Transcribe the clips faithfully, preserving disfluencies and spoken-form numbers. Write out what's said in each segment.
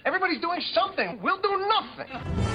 Everybody's doing something. We'll do nothing.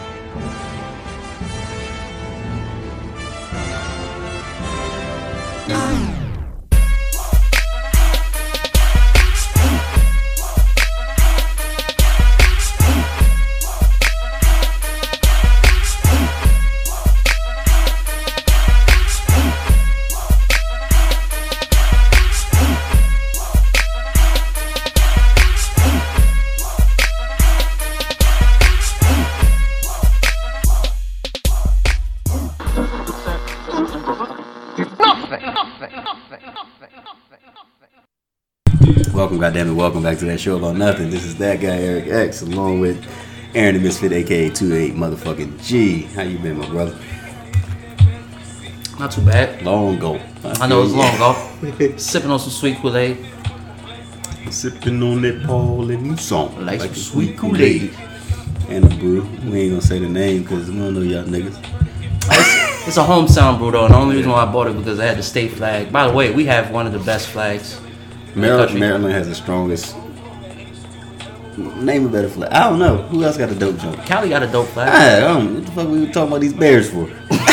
Welcome, goddammit, welcome back to that show about nothing. This is that guy, Eric X, along with Aaron the Misfit, aka two eight motherfucking G. How you been, my brother? Not too bad. Long ago. I, I know it's long ago. Sipping on some sweet Kool-Aid. Sipping on that Paul and song. Like, like some sweet Kool-Aid. And a brew. We ain't gonna say the name because we don't know y'all niggas. It's, it's a hometown brew though, and the only reason why I bought it because I had the state flag. By the way, we have one of the best flags. Maryland, Maryland has the strongest. Name a better flag. I don't know. Who else got a dope jump? Cali got a dope flag. I don't know. What the fuck we were talking about these Bears for?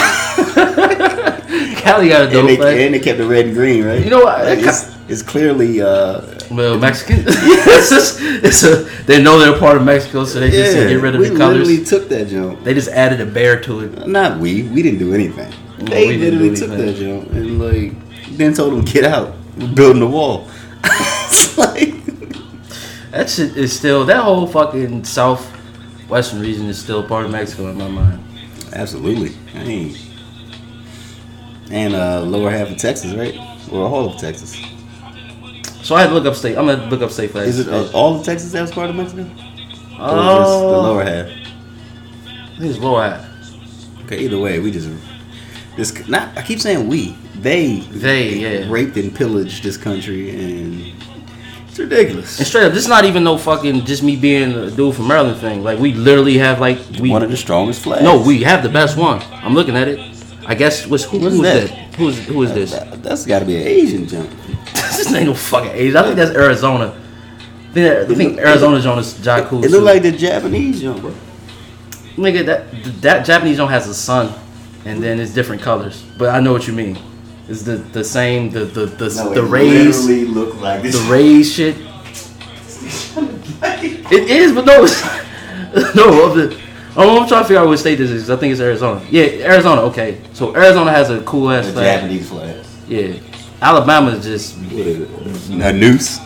Cali got a dope and they, flag. And they kept the red and green, right? You know what? Like it's, it's clearly. Uh, well, Mexican. it's just, it's a, they know they're part of Mexico, so they just yeah, get rid of the colors. We literally took that jump. They just added a bear to it. Not we. We didn't do anything. No, they literally took that jump and like then told them get out. We're building a wall. It's like that shit is still that whole fucking southwestern region is still part of Mexico in my mind. Absolutely. I mean, and uh, lower half of Texas, right? Or all of Texas. So I had to look up state. I'm gonna look up state flags. Is it uh, all of Texas that's part of Mexico? Oh, or just the lower half. I think it's lower half. Okay, either way, we just this. Not I keep saying we. They they yeah. raped and pillaged this country, and it's ridiculous. And straight up, this is not even no fucking just me being a dude from Maryland thing. Like we literally have like we one of the strongest flags. No, we have the best one. I'm looking at it. I guess what's who, who's who's that? that? Who's who is this? That, that's got to be an Asian jump. This ain't no fucking Asian. I think that's Arizona. I think, that, I think Arizona's on this Jakku. It look like the Japanese jump, bro. Nigga, that that Japanese jump has a sun, and then it's different colors. But I know what you mean. It's the, the same the the the, no, the rays look like this. the rays shit. It is, but no, it's, no. Of the, oh, I'm trying to figure out what state this is. I think it's Arizona. Yeah, Arizona. Okay, so Arizona has a cool ass flag. Japanese flag. Yeah, Alabama is just what is it? A noose.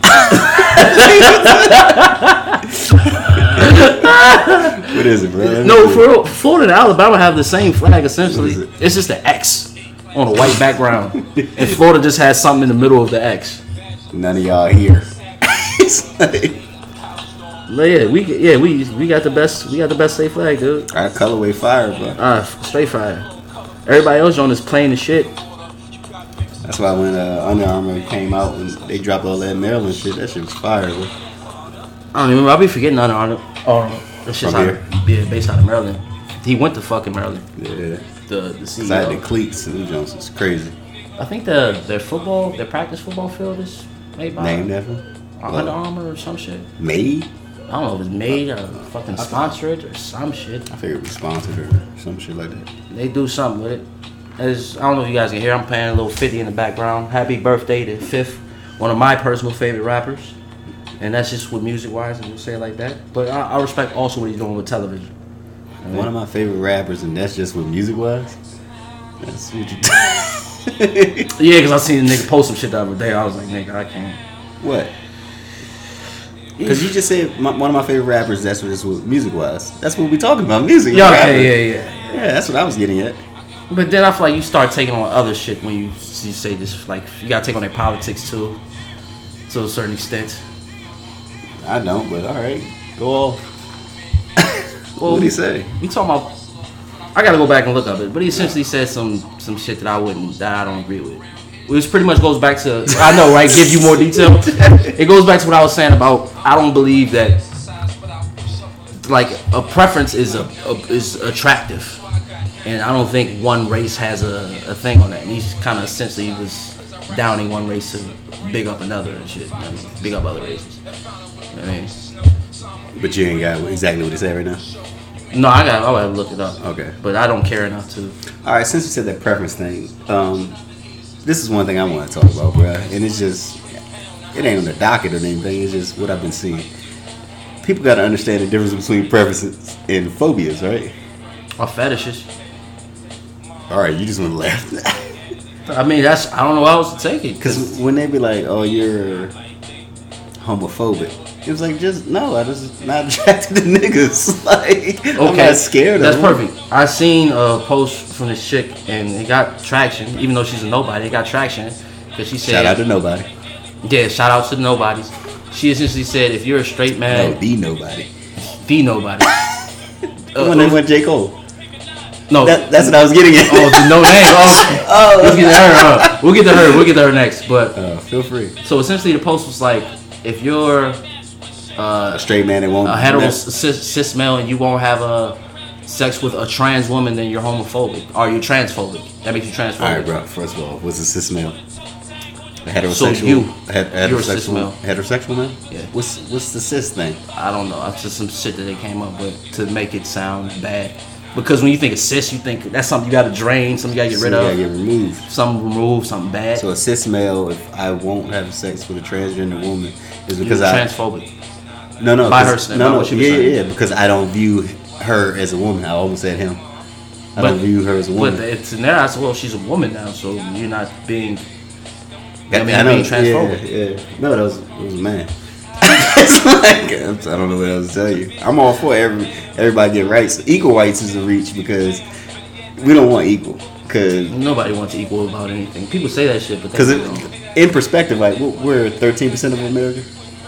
What is it, bro? No, for real, Florida and Alabama have the same flag essentially. It? It's just an X on a white background, and Florida just has something in the middle of the X. None of y'all here. It's like, yeah, we yeah we we got the best we got the best state flag, dude. Our colorway fire, bro. Ah, uh, straight fire. Everybody else on is plain as shit. That's why when uh, Under Armour came out and they dropped all that Maryland shit, that shit was fire, bro. I don't even. I'll be forgetting Under Armour. Oh, that shit's out of, yeah, based out of Maryland. He went to fucking Maryland. Yeah. The the C E O. Cause I had the cleats and them Jones. It's crazy. I think the their football, their practice football field is made by Name that one? Under Armour or some shit. Made? I don't know if it's made or fucking sponsored or some shit. I figured it was sponsored or some shit like that. They do something with it. As, I don't know if you guys can hear, I'm playing a little fifty in the background. Happy birthday to Fifth, one of my personal favorite rappers. And that's just with music wise, and we'll say it like that. But I, I respect also what he's doing with television. One right? of my favorite rappers, and that's just with music wise. That's what you Yeah, because I seen a nigga post some shit the other day. I was like, nigga, I can't. What? Because you just said my, one of my favorite rappers, that's what it's with music wise. That's what we talking about, music. Yeah, okay, yeah, yeah. Yeah, that's what I was getting at. But then I feel like you start taking on other shit when you, you say this, like, you gotta take on their politics too, to a certain extent. I don't, but alright. Go off. Well, what did he say? We talking about, I gotta go back and look up it, but he essentially said some some shit that I wouldn't, that I don't agree with. Which pretty much goes back to, I know, right, give you more detail. It goes back to what I was saying about, I don't believe that, like, a preference is a, a is attractive. And I don't think one race has a, a thing on that. And he's kind of essentially was downing one race to big up another and shit. I mean, big up other races. You know what I mean? But you ain't got exactly what it said right now. No, I got. I'll have to look it up. Okay. But I don't care enough to. All right, since you said that preference thing, um, this is one thing I want to talk about, bro. And it's just, it ain't on the docket or anything. It's just what I've been seeing. People got to understand the difference between preferences and phobias, right? Or fetishes. All right, you just want to laugh. I mean, that's. I don't know how else to take it. Because when they be like, "Oh, you're homophobic," it was like, just no, I just not attracted to niggas. Like, okay, I'm not scared. That's of them. perfect. I seen a post from this chick and it got traction, even though she's a nobody. It got traction because she said, "Shout out to nobody." Yeah, shout out to the nobodies. She essentially said, if you're a straight man, No, the nobody. the nobody. The one that went J. Cole. No, That, that's what I was getting at. oh, the no name. Oh, Oh. let's get to her. Uh, we'll get to her. We'll get to her next. But Uh, feel free. so essentially, the post was like, if you're uh, A straight man that won't. a hetero cis, cis male and you won't have a sex with a trans woman, then you're homophobic. Or you're transphobic. That makes you transphobic. All right, bro. First of all, what's a cis male? A heterosexual. So you, a het- heterosexual. you're a cis male. Heterosexual man. Yeah. What's what's the cis thing? I don't know. It's just some shit that they came up with to make it sound bad. Because when you think of cis, you think that's something you got to drain, something you got to get So rid you of, gotta get removed. something removed, something bad. So a cis male, if I won't have sex with a transgender woman, is You're because I transphobic. no no By 'cause- her- no by no what she was yeah saying. yeah because I don't view her as a woman. I almost said him. I But- don't view her as a woman. But it's in there. I said, well, she's a woman now, so you're not being. I, I mean, I know, being transphobic. yeah, yeah. No, that was it was a man. It's like, I don't know what else to tell you. I'm all for every everybody get rights. Equal rights is a reach because we don't want equal. Because Nobody wants equal about anything. People say that shit, but they, because don't. in perspective, like we're thirteen percent of America.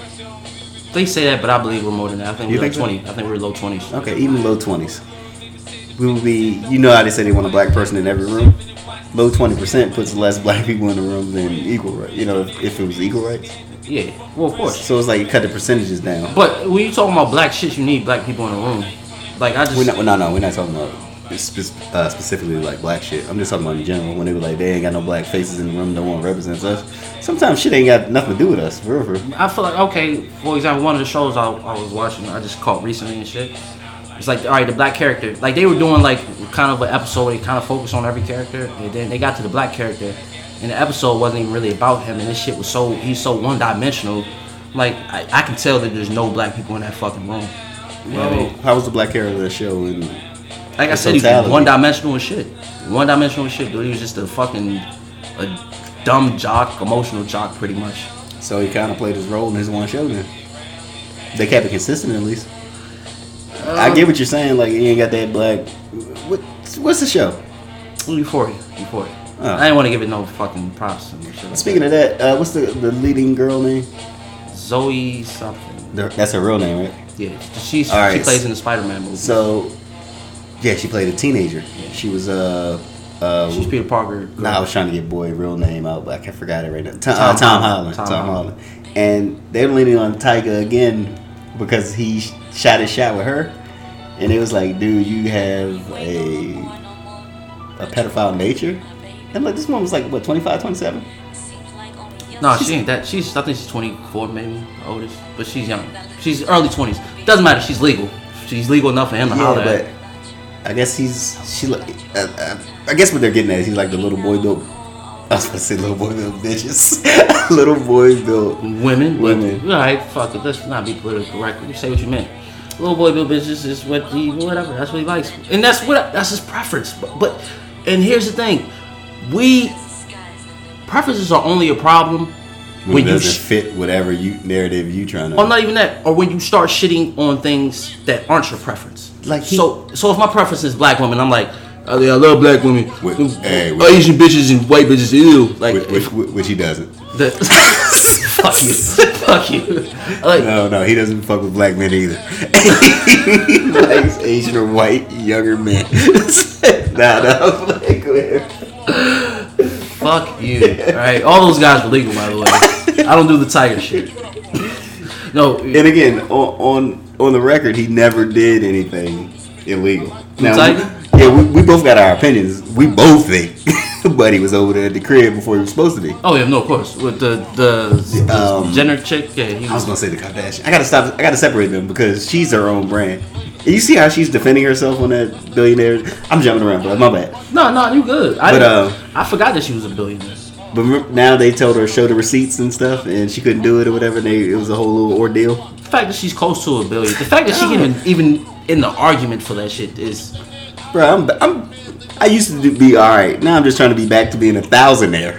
They say that, but I believe we're more than that. I think You we're think so? twenty. I think we're low twenties. Okay, even low twenties. We would be. You know how they say they want a black person in every room. Low twenty percent puts less black people in the room than equal rights. You know, if, if it was equal rights. Yeah, well, of course. So it's like you cut the percentages down. But when you talking about black shit, you need black people in the room. Like I just. We're not, no, no, we're not talking about spe- uh, specifically like black shit. I'm just talking about in general. When they were like, they ain't got no black faces in the room, no one represents us. Sometimes shit ain't got nothing to do with us, for real, for real. I feel like, okay, for example, one of the shows I, I was watching, I just caught recently and shit. It's like, all right, the black character, like they were doing like kind of an episode where they kind of focused on every character, and then they got to the black character, and the episode wasn't even really about him, and this shit was so, he's so one dimensional. Like, I, I can tell that there's no black people in that fucking room. You know what I mean? How was the black character of the show? And Like I said, he was one dimensional and shit. One dimensional and shit, dude. He was just a fucking, a dumb jock, emotional jock, pretty much. so he kind of played his role in his one show then. They kept it consistent at least. Uh, I get what you're saying. Like, you ain't got that black. What, what's the show? Euphoria, Euphoria. Oh. I didn't want to give it no fucking props and shit like Speaking of that, uh, what's the, the leading girl name? that. Zoe something. The- That's her real name, right? Yeah, she's All right, she plays in the Spider-Man movie. So, yeah, she played a teenager. She was uh, uh she's Peter Parker. girl. Nah, I was trying to get boy real name out, but I can't forgot it right now. Tom, Tom uh, Tom Holland. Holland. Tom Tom, Holland. Holland. And they're leaning on Tyga again because he sh- shot his shot with her, and it was like, dude, you have a a pedophile nature. And like, this one was like what, twenty-five, twenty-seven? No, she ain't that. She's I think she's twenty-four, maybe oldest, but she's young. She's early twenties. Doesn't matter. She's legal. She's legal enough for him to Yeah, holler but at. I guess he's she. like- Uh, uh, I guess what they're getting at is he's like the little boy built. I was gonna say little boy built bitches. Little boy built. Women, but Women. all right, fuck it. Let's not be politically correct. You say what you meant. Little boy Bill bitches is what he whatever. That's what he likes, and that's what that's his preference. But, but and here's the thing, we preferences are only a problem When, when it you. doesn't Sh- fit whatever you narrative you trying to. or not even that, or when you start shitting on things that aren't your preference. Like he- so, so if my preference is black women, I'm like, oh, yeah, I love black women. With- Them hey, with- Asian bitches and white bitches, ew. Like, which, which, if which he doesn't. the, fuck you, fuck you. Like, No, no, he doesn't fuck with black men either. He likes Asian or white younger men. nah, nah, like, go ahead. fuck you. All right, all those guys are legal, by the way. I don't do the tiger shit. No, And again, on, on on the record, he never did anything illegal. Now, we, yeah, we, we both got our opinions. We both think Buddy was over there at the crib before he was supposed to be. Oh yeah, no, of course. With the the, the um, Jenner chick, yeah. He was, I was gonna say the Kardashian. I gotta stop. I gotta separate them because she's her own brand. And you see how she's defending herself on that billionaire? I'm jumping around, but my bad. No, no, you good. I but uh, I forgot that she was a billionaire. But now they told her to show the receipts and stuff, and she couldn't do it or whatever. And they, it was a whole little ordeal. The fact that she's close to a billion, the fact that she even even in the argument for that shit is. Bro, I'm, I'm I used to be all right. Now I'm just trying to be back to being a thousandaire.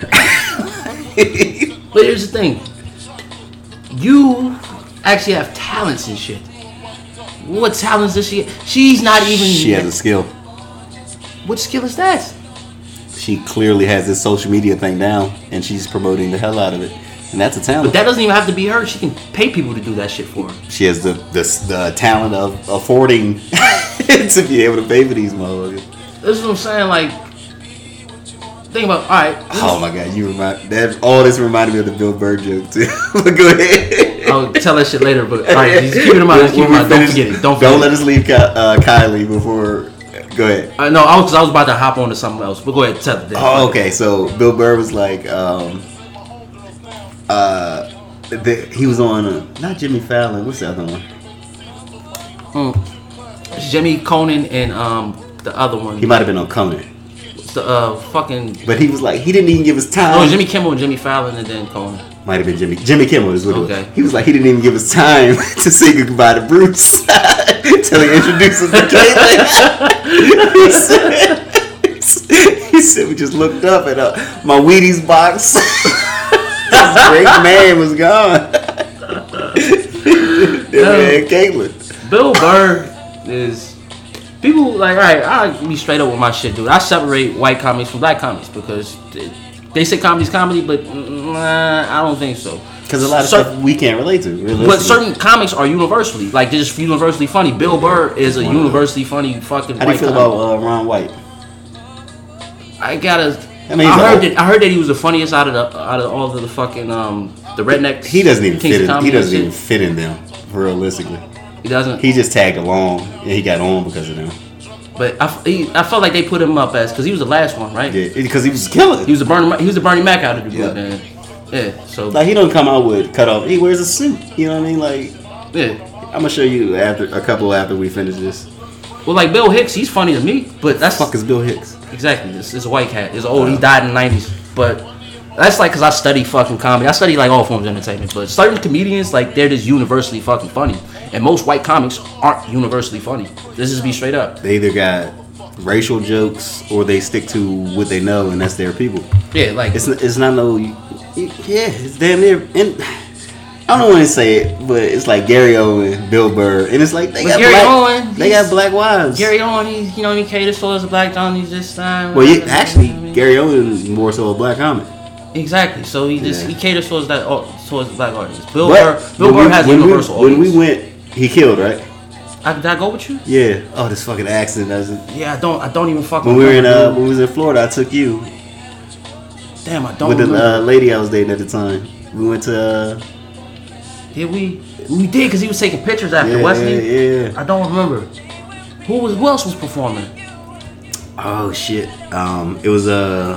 But here's the thing: you actually have talents and shit. What talents does she? She's not even. She has a skill. What skill is that? She clearly has this social media thing down, and she's promoting the hell out of it, and that's a talent. But that doesn't even have to be her. She can pay people to do that shit for her. She has the the, the talent of affording to be able to pay for these motherfuckers. That's what I'm saying. Like, think about. All right. Oh my god, you remind that all this reminded me of the Bill Burr joke too. But go ahead. I'll tell that shit later. But all right, just keep it in mind. Just keep it in mind. Don't forget it. Don't forget Don't it. let us leave Ky- uh, Kylie before. Go ahead. Uh, no, I was, I was about to hop on to something else, but go ahead, tell it. Oh, okay. So Bill Burr was like, um, uh, the, he was on uh, not Jimmy Fallon. What's the other one? Mm. Jimmy Conan and um the other one. He might have been on Conan. The uh fucking. But he was like, he didn't even give us time. No, Jimmy Kimmel and Jimmy Fallon and then Conan. Might have been Jimmy. Jimmy Kimmel is what Okay. it was. He was like, he didn't even give us time to say goodbye to Bruce until he introduced us to Caitlyn. he, said, he said, we just looked up at uh, my Wheaties box. This great man was gone. Then we had Caitlyn. Bill Burr is. People like, all right, I'll be straight up with my shit, dude. I separate white comics from black comics because they say comedy's comedy, but nah, I don't think so. Because a lot of Cer- stuff we can't relate to. But certain comics are universally, like they're just universally funny. Bill Burr is a universally funny fucking. How do you white feel comic. about uh, Ron White? I gotta. I mean, I he's a- heard that. I heard that he was the funniest out of the out of all of the fucking um the rednecks. He doesn't even Kings fit of in. Comedy He and doesn't shit. even fit in them realistically. He doesn't. He just tagged along and he got on because of them. But I, he, I felt like they put him up as because he was the last one, right? Yeah, because he was killing. He was the Bernie. He was the Bernie Mac out of the group, Yeah. man. Yeah. So Like he don't come out with cut off. He wears a suit. You know what I mean? Like yeah. I'm gonna show you after a couple after we finish this. Well, like Bill Hicks, he's funny to me, but that's Fuck is Bill Hicks? exactly. This is a white cat. He's old. He died in the nineties, but. That's like because I study fucking comedy. I study like all forms of entertainment, but certain comedians like they're just universally fucking funny, and most white comics aren't universally funny. This is be straight up. They either got racial jokes or they stick to what they know, and that's their people. Yeah, like It's it's not no. Yeah, it's damn near. And I don't want to say it, but it's like Gary Owen, Bill Burr, and it's like they But got Gary black. Owen, they he's- got black wives. Gary Owen. He, you know, he caters towards the black John. He's just uh, well, yeah, actually, Gary Owen is more so a black comic. exactly. So he just Yeah. he caters towards that oh, towards the black audience. Bill But Burr. Bill when Burr we- has a when we- universal When audience. we went, he killed, right? I, did I go with you? Yeah. Oh, this fucking accident doesn't. Yeah, I don't. I don't even fucking. When we were in uh, remember, when we was in Florida, I took you dude. Damn, I don't. with the remember. uh, lady I was dating at the time. We went to. Uh, Did we? We did because he was taking pictures after, yeah, wasn't he? yeah. I don't remember. Who was? Who else was performing? Oh shit. Um, it was uh.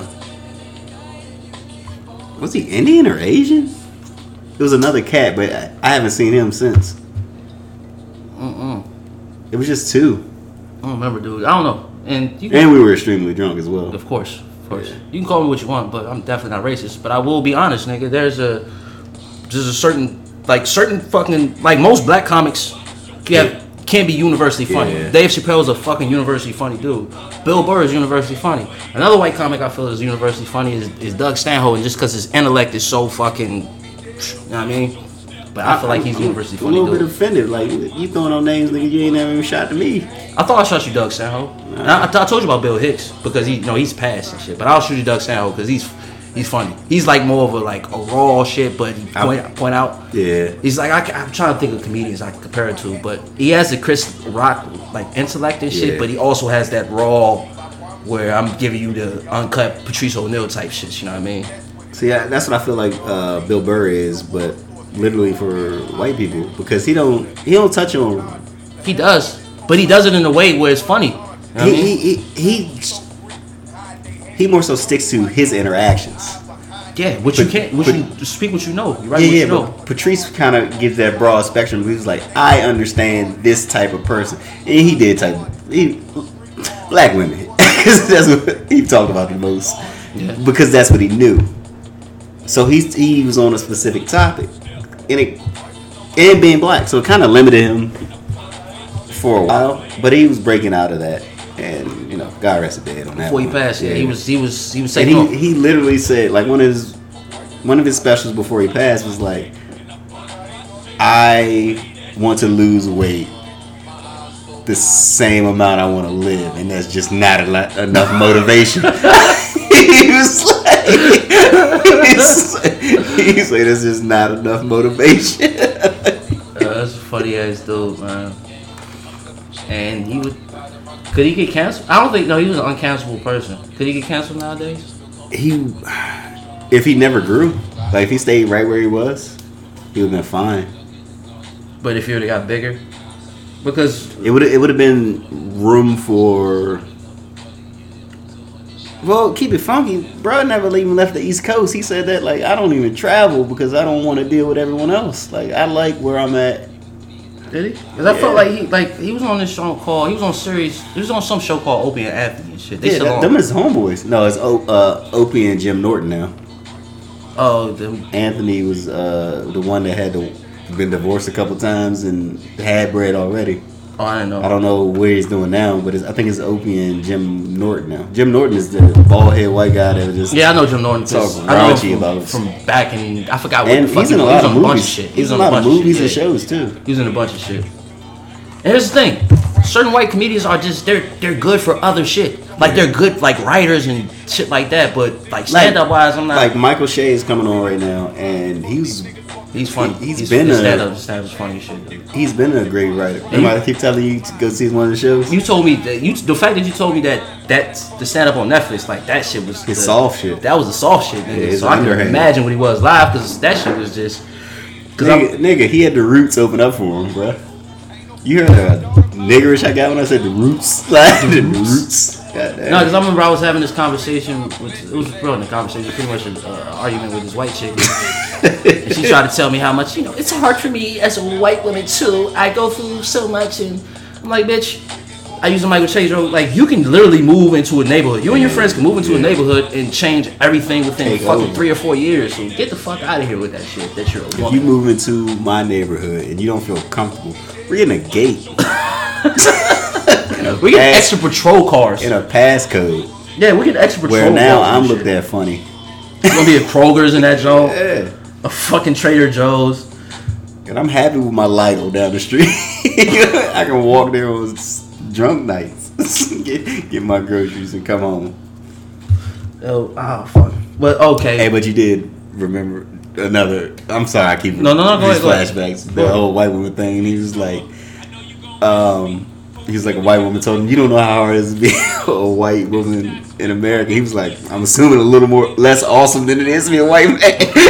Was he Indian or Asian? It was another cat, but I, I haven't seen him since. Mm-mm. It was just two, I don't remember, dude. I don't know. And you can, and we were extremely drunk as well. of course, of course, you can call me what you want, but I'm definitely not racist. But I will be honest, nigga. There's a there's a certain like certain fucking like most black comics yeah, can't be universally funny. Yeah. Dave Chappelle's a fucking universally funny dude. Bill Burr is universally funny. Another white comic I feel is universally funny is, is Doug Stanhope, and just because his intellect is so fucking, you know what I mean? But I feel like he's I'm universally a funny little bit dude. offended. Like you throwing on names, nigga. You ain't never even shot to me. I thought I shot you Doug Stanhope. And I, I, I told you about Bill Hicks because he, you know, he's passed and shit. But I'll shoot you Doug Stanhope because he's he's funny. He's like more of a like a raw shit, but he point point out. Yeah. He's like I, ca- I'm trying to think of comedians I can compare it to, but he has the Chris Rock like intellect and shit, Yeah. but he also has that raw where I'm giving you the uncut Patrice O'Neal type shit. You know what I mean? See, I, that's what I feel like uh, Bill Burr is, but literally for white people because he don't he don't touch on He does. but he does it in a way where it's funny. You know what I mean? he, he, he, he, he more so sticks to his interactions. Yeah, what But- you can't, what but- you speak, what you know. You write Yeah, what yeah, you know. but Patrice kind of gives that broad spectrum. He was like, I understand this type of person, and he did type he, black women. Because that's what he talked about the most. Yeah. Because that's what he knew. So he he was on a specific topic, and it and being black, so it kind of limited him for a while. But he was breaking out of that, and you know, God rest his dead on that. Before he one. passed, yeah, he was, he was, he was And saying, he, he literally said, like, one of his one of his specials before he passed was like, I want to lose weight the same amount I want to live, and that's just not a lot, enough motivation. He was like, he's, he said that's just not enough motivation. Uh, that's a funny ass dude, man. And he would. Could he get canceled? I don't think. No, he was an uncancelable person. Could he get canceled nowadays? He, if he never grew, like if he stayed right where he was, he would have been fine. But if he would have got bigger, because It would it would have been room for. Well, keep it funky. Bro never even left the East Coast. He said that like I don't even travel because I don't want to deal with everyone else. Like I like where I'm at. did he? Because I felt like he like he was on this show called. He was on series. He was on some show called Opie and Anthony and shit. They Yeah, still that, on. them is homeboys. No, it's o, uh, Opie and Jim Norton now. Oh, them. Anthony was uh, the one that had to, been divorced a couple times and had bread already. Oh, I didn't know. I don't know where he's doing now, but it's, I think it's Opie and Jim Norton now. Jim Norton is the bald head white guy that was just Yeah, I know Jim Norton. 'cause Talk I know raunchy him about from, it. from back in. I forgot what and the fuck he's he in a was. lot He of was on a bunch of movies. shit. He He's was in on a lot of bunch movies shit, and yeah. shows too. He was in a bunch of shit. And here's the thing: certain white comedians are just they're they're good for other shit. Like they're good like writers and shit like that. But like stand up wise, I'm not. Like Michael Shea is coming on right now, and he's he's funny. he- he's he's been his a- stand up. Stand up's funny as shit. Dude. he's been a great writer. Remember, I keep telling you to go see one of the shows. You told me that you the fact that you told me that that's the stand up on Netflix like that shit was His the, soft shit. That was the soft shit, nigga. Yeah, it's so I can underhand. imagine what he was live because that shit was just. Cause I'm, Nigga, nigga, he had the Roots open up for him, bro. You heard the niggerish I got when I said the Roots? Like the Roots. Goddamn. No, because I remember I was having this conversation with, it was bro, in the conversation, pretty much an uh, argument with this white chick. And she tried to tell me how much, you know, it's hard for me as a white woman too. I go through so much. And I'm like, bitch, I use a Michael Chase road. Like, you can literally move into a neighborhood. You and your friends can move into a neighborhood and change everything within Take fucking over. three or four years. So get the fuck out of here with that shit that you're a If you woman. move into my neighborhood and you don't feel comfortable, we're in a gate. We get pass- extra patrol cars. in a passcode. Yeah, we get extra patrol Where now cars. I'm and looked shit. at funny. It's gonna be a Kroger's in that joint. Yeah. A fucking Trader Joe's. And I'm happy with my Lido down the street. I can walk there on s- drunk nights, get, get my groceries and come home. Oh, oh fuck. But okay. Hey, but you did remember another. I'm sorry, I keep No, no, no, go these ahead, go ahead. flashbacks. Go The ahead. whole white woman thing, and he was like, um, he was like a white woman told him, "You don't know how hard it is to be a white woman in America." He was like, "I'm assuming a little more less awesome than it is to be a white man."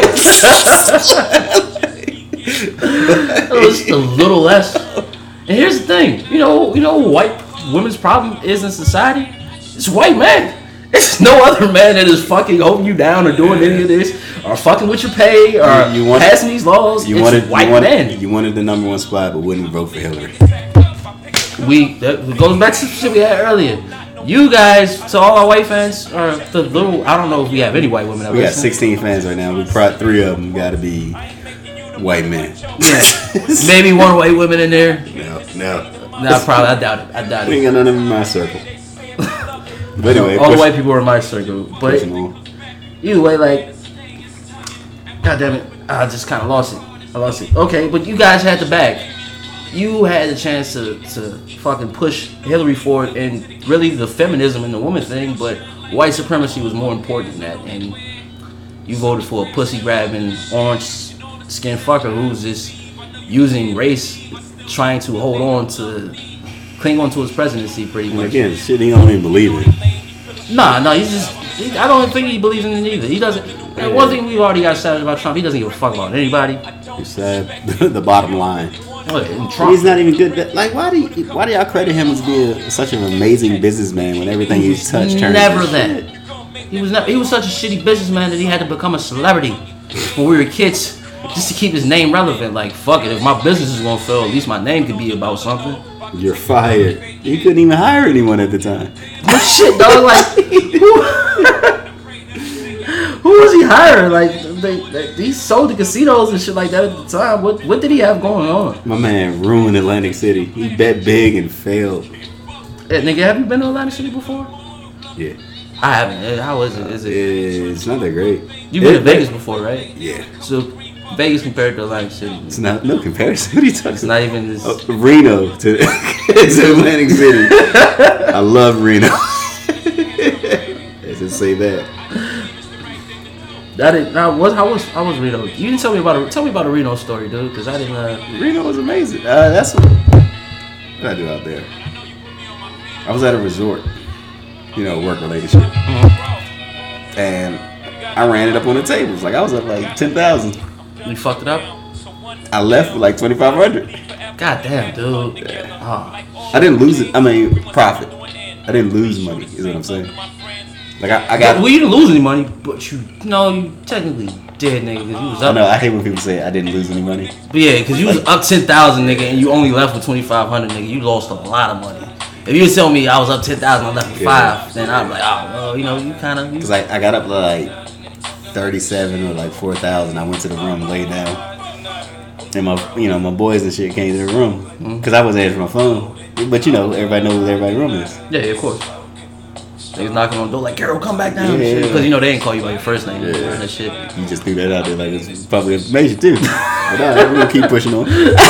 It was just a little less. And here's the thing, you know, you know, what white women's problem is in society. It's white men. It's no other man that is fucking holding you down or doing any of this, or fucking with your pay, or You- you want- passing these laws. You it's wanted, white you wanted, men. you wanted the number one spot, but wouldn't vote for Hillary. We that goes back to the shit we had earlier. You guys, to all our white fans, or the little, I don't know if we have any white women that We got listen. sixteen fans right now. We probably three of them got to be white men. Yeah, maybe one white woman in there. No, no. Nah, probably. I doubt it. I doubt We it. ain't got none of them in my circle. But anyway, All the push- white people are in my circle, but pushing on. either way, like, god damn it, I just kind of lost it. I lost it. Okay, but you guys had the bag. You had the chance to, to fucking push Hillary forward and really the feminism and the woman thing, but white supremacy was more important than that. And you voted for a pussy grabbing, orange skinned fucker who's just using race, trying to hold on to, cling on to his presidency pretty much. Again, shit, he don't even believe it. Nah, nah, he's just. He, I don't think he believes in it either. He doesn't. And one thing we've already got established about Trump, he doesn't give a fuck about anybody. It's sad. The bottom line. What, in And Trump? he's not even good. Like, why do you, why do y'all credit him as being such an amazing businessman when everything He he's touched was turns never to that. shit? He was not. He was such a shitty businessman that he had to become a celebrity when we were kids, just to keep his name relevant. Like, fuck it, if my business is gonna fail, at least my name could be about something. You're fired. He couldn't even hire anyone at the time. No shit, dog. Like, who, who was he hiring? Like, they, they, he sold the casinos and shit like that at the time. What what did he have going on? My man ruined Atlantic City. He bet big and failed. Hey, nigga, have you been to Atlantic City before? Yeah. I haven't. Eh, How is it? Is it? It's not that great. You've been It- to Vegas before, right? Yeah. So Vegas compared to Atlantic City, It's not no comparison. What are you talking it's about? not even this. Oh, Reno to, to Atlantic City. I love Reno. Let's just say that. That is, now, what, how was how was Reno? You didn't tell me about a tell me about a Reno story, dude, because I didn't. Uh, Reno was amazing. Uh, that's what, what did I do out there. I was at a resort, you know, work related shit, and I ran it up on the tables. Like I was at like ten thousand. you fucked it up. I left with like twenty five hundred. God damn, dude. Oh, I didn't lose it. I mean, profit. I didn't lose money. Is what I'm saying. Like I, I got. well, you didn't lose any money, but you no, you technically did, nigga, because you was I up. know. I hate when people say I didn't lose any money. But yeah, because you was up ten thousand, nigga, and you only left with twenty five hundred, nigga. You lost a lot of money. If you tell me I was up ten thousand, I left with Yeah. five, then I'm like, oh, well, you know, you kind of. Cause like I got up to like thirty-seven or like four thousand. I went to the room and laid down, and my you know my boys and shit came to the room Mm-hmm. because I wasn't answering my phone. But you know everybody knows what everybody's room is. Yeah, yeah, of course. They was knocking on the door like, Carol, come back down. Yeah. Because you know they didn't call you by your first name. Yeah. Yeah. That shit. You just threw that out there like it's public information too. But all right, we're gonna keep pushing on.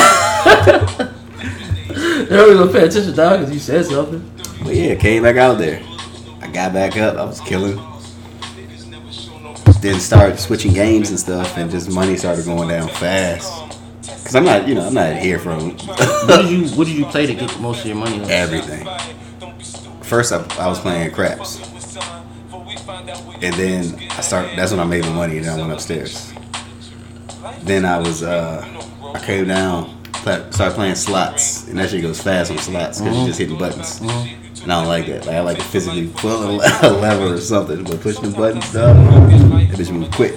They always gonna pay attention, dog, because you said something. But yeah, came back out there. I got back up. I was killing. Then started switching games and stuff, and just money started going down fast. Cause I'm not, you know, I'm not here from What did you What did you play to get most of your money? On? everything. First, I, I was playing craps, and then I start. That's when I made the money, and then I went upstairs. Then I was, uh, I came down, play, started playing slots, and that shit goes fast on slots because you're just hitting buttons. And I don't like that. Like I like to physically pull a lever or something, but pushing the buttons down, it just move quick.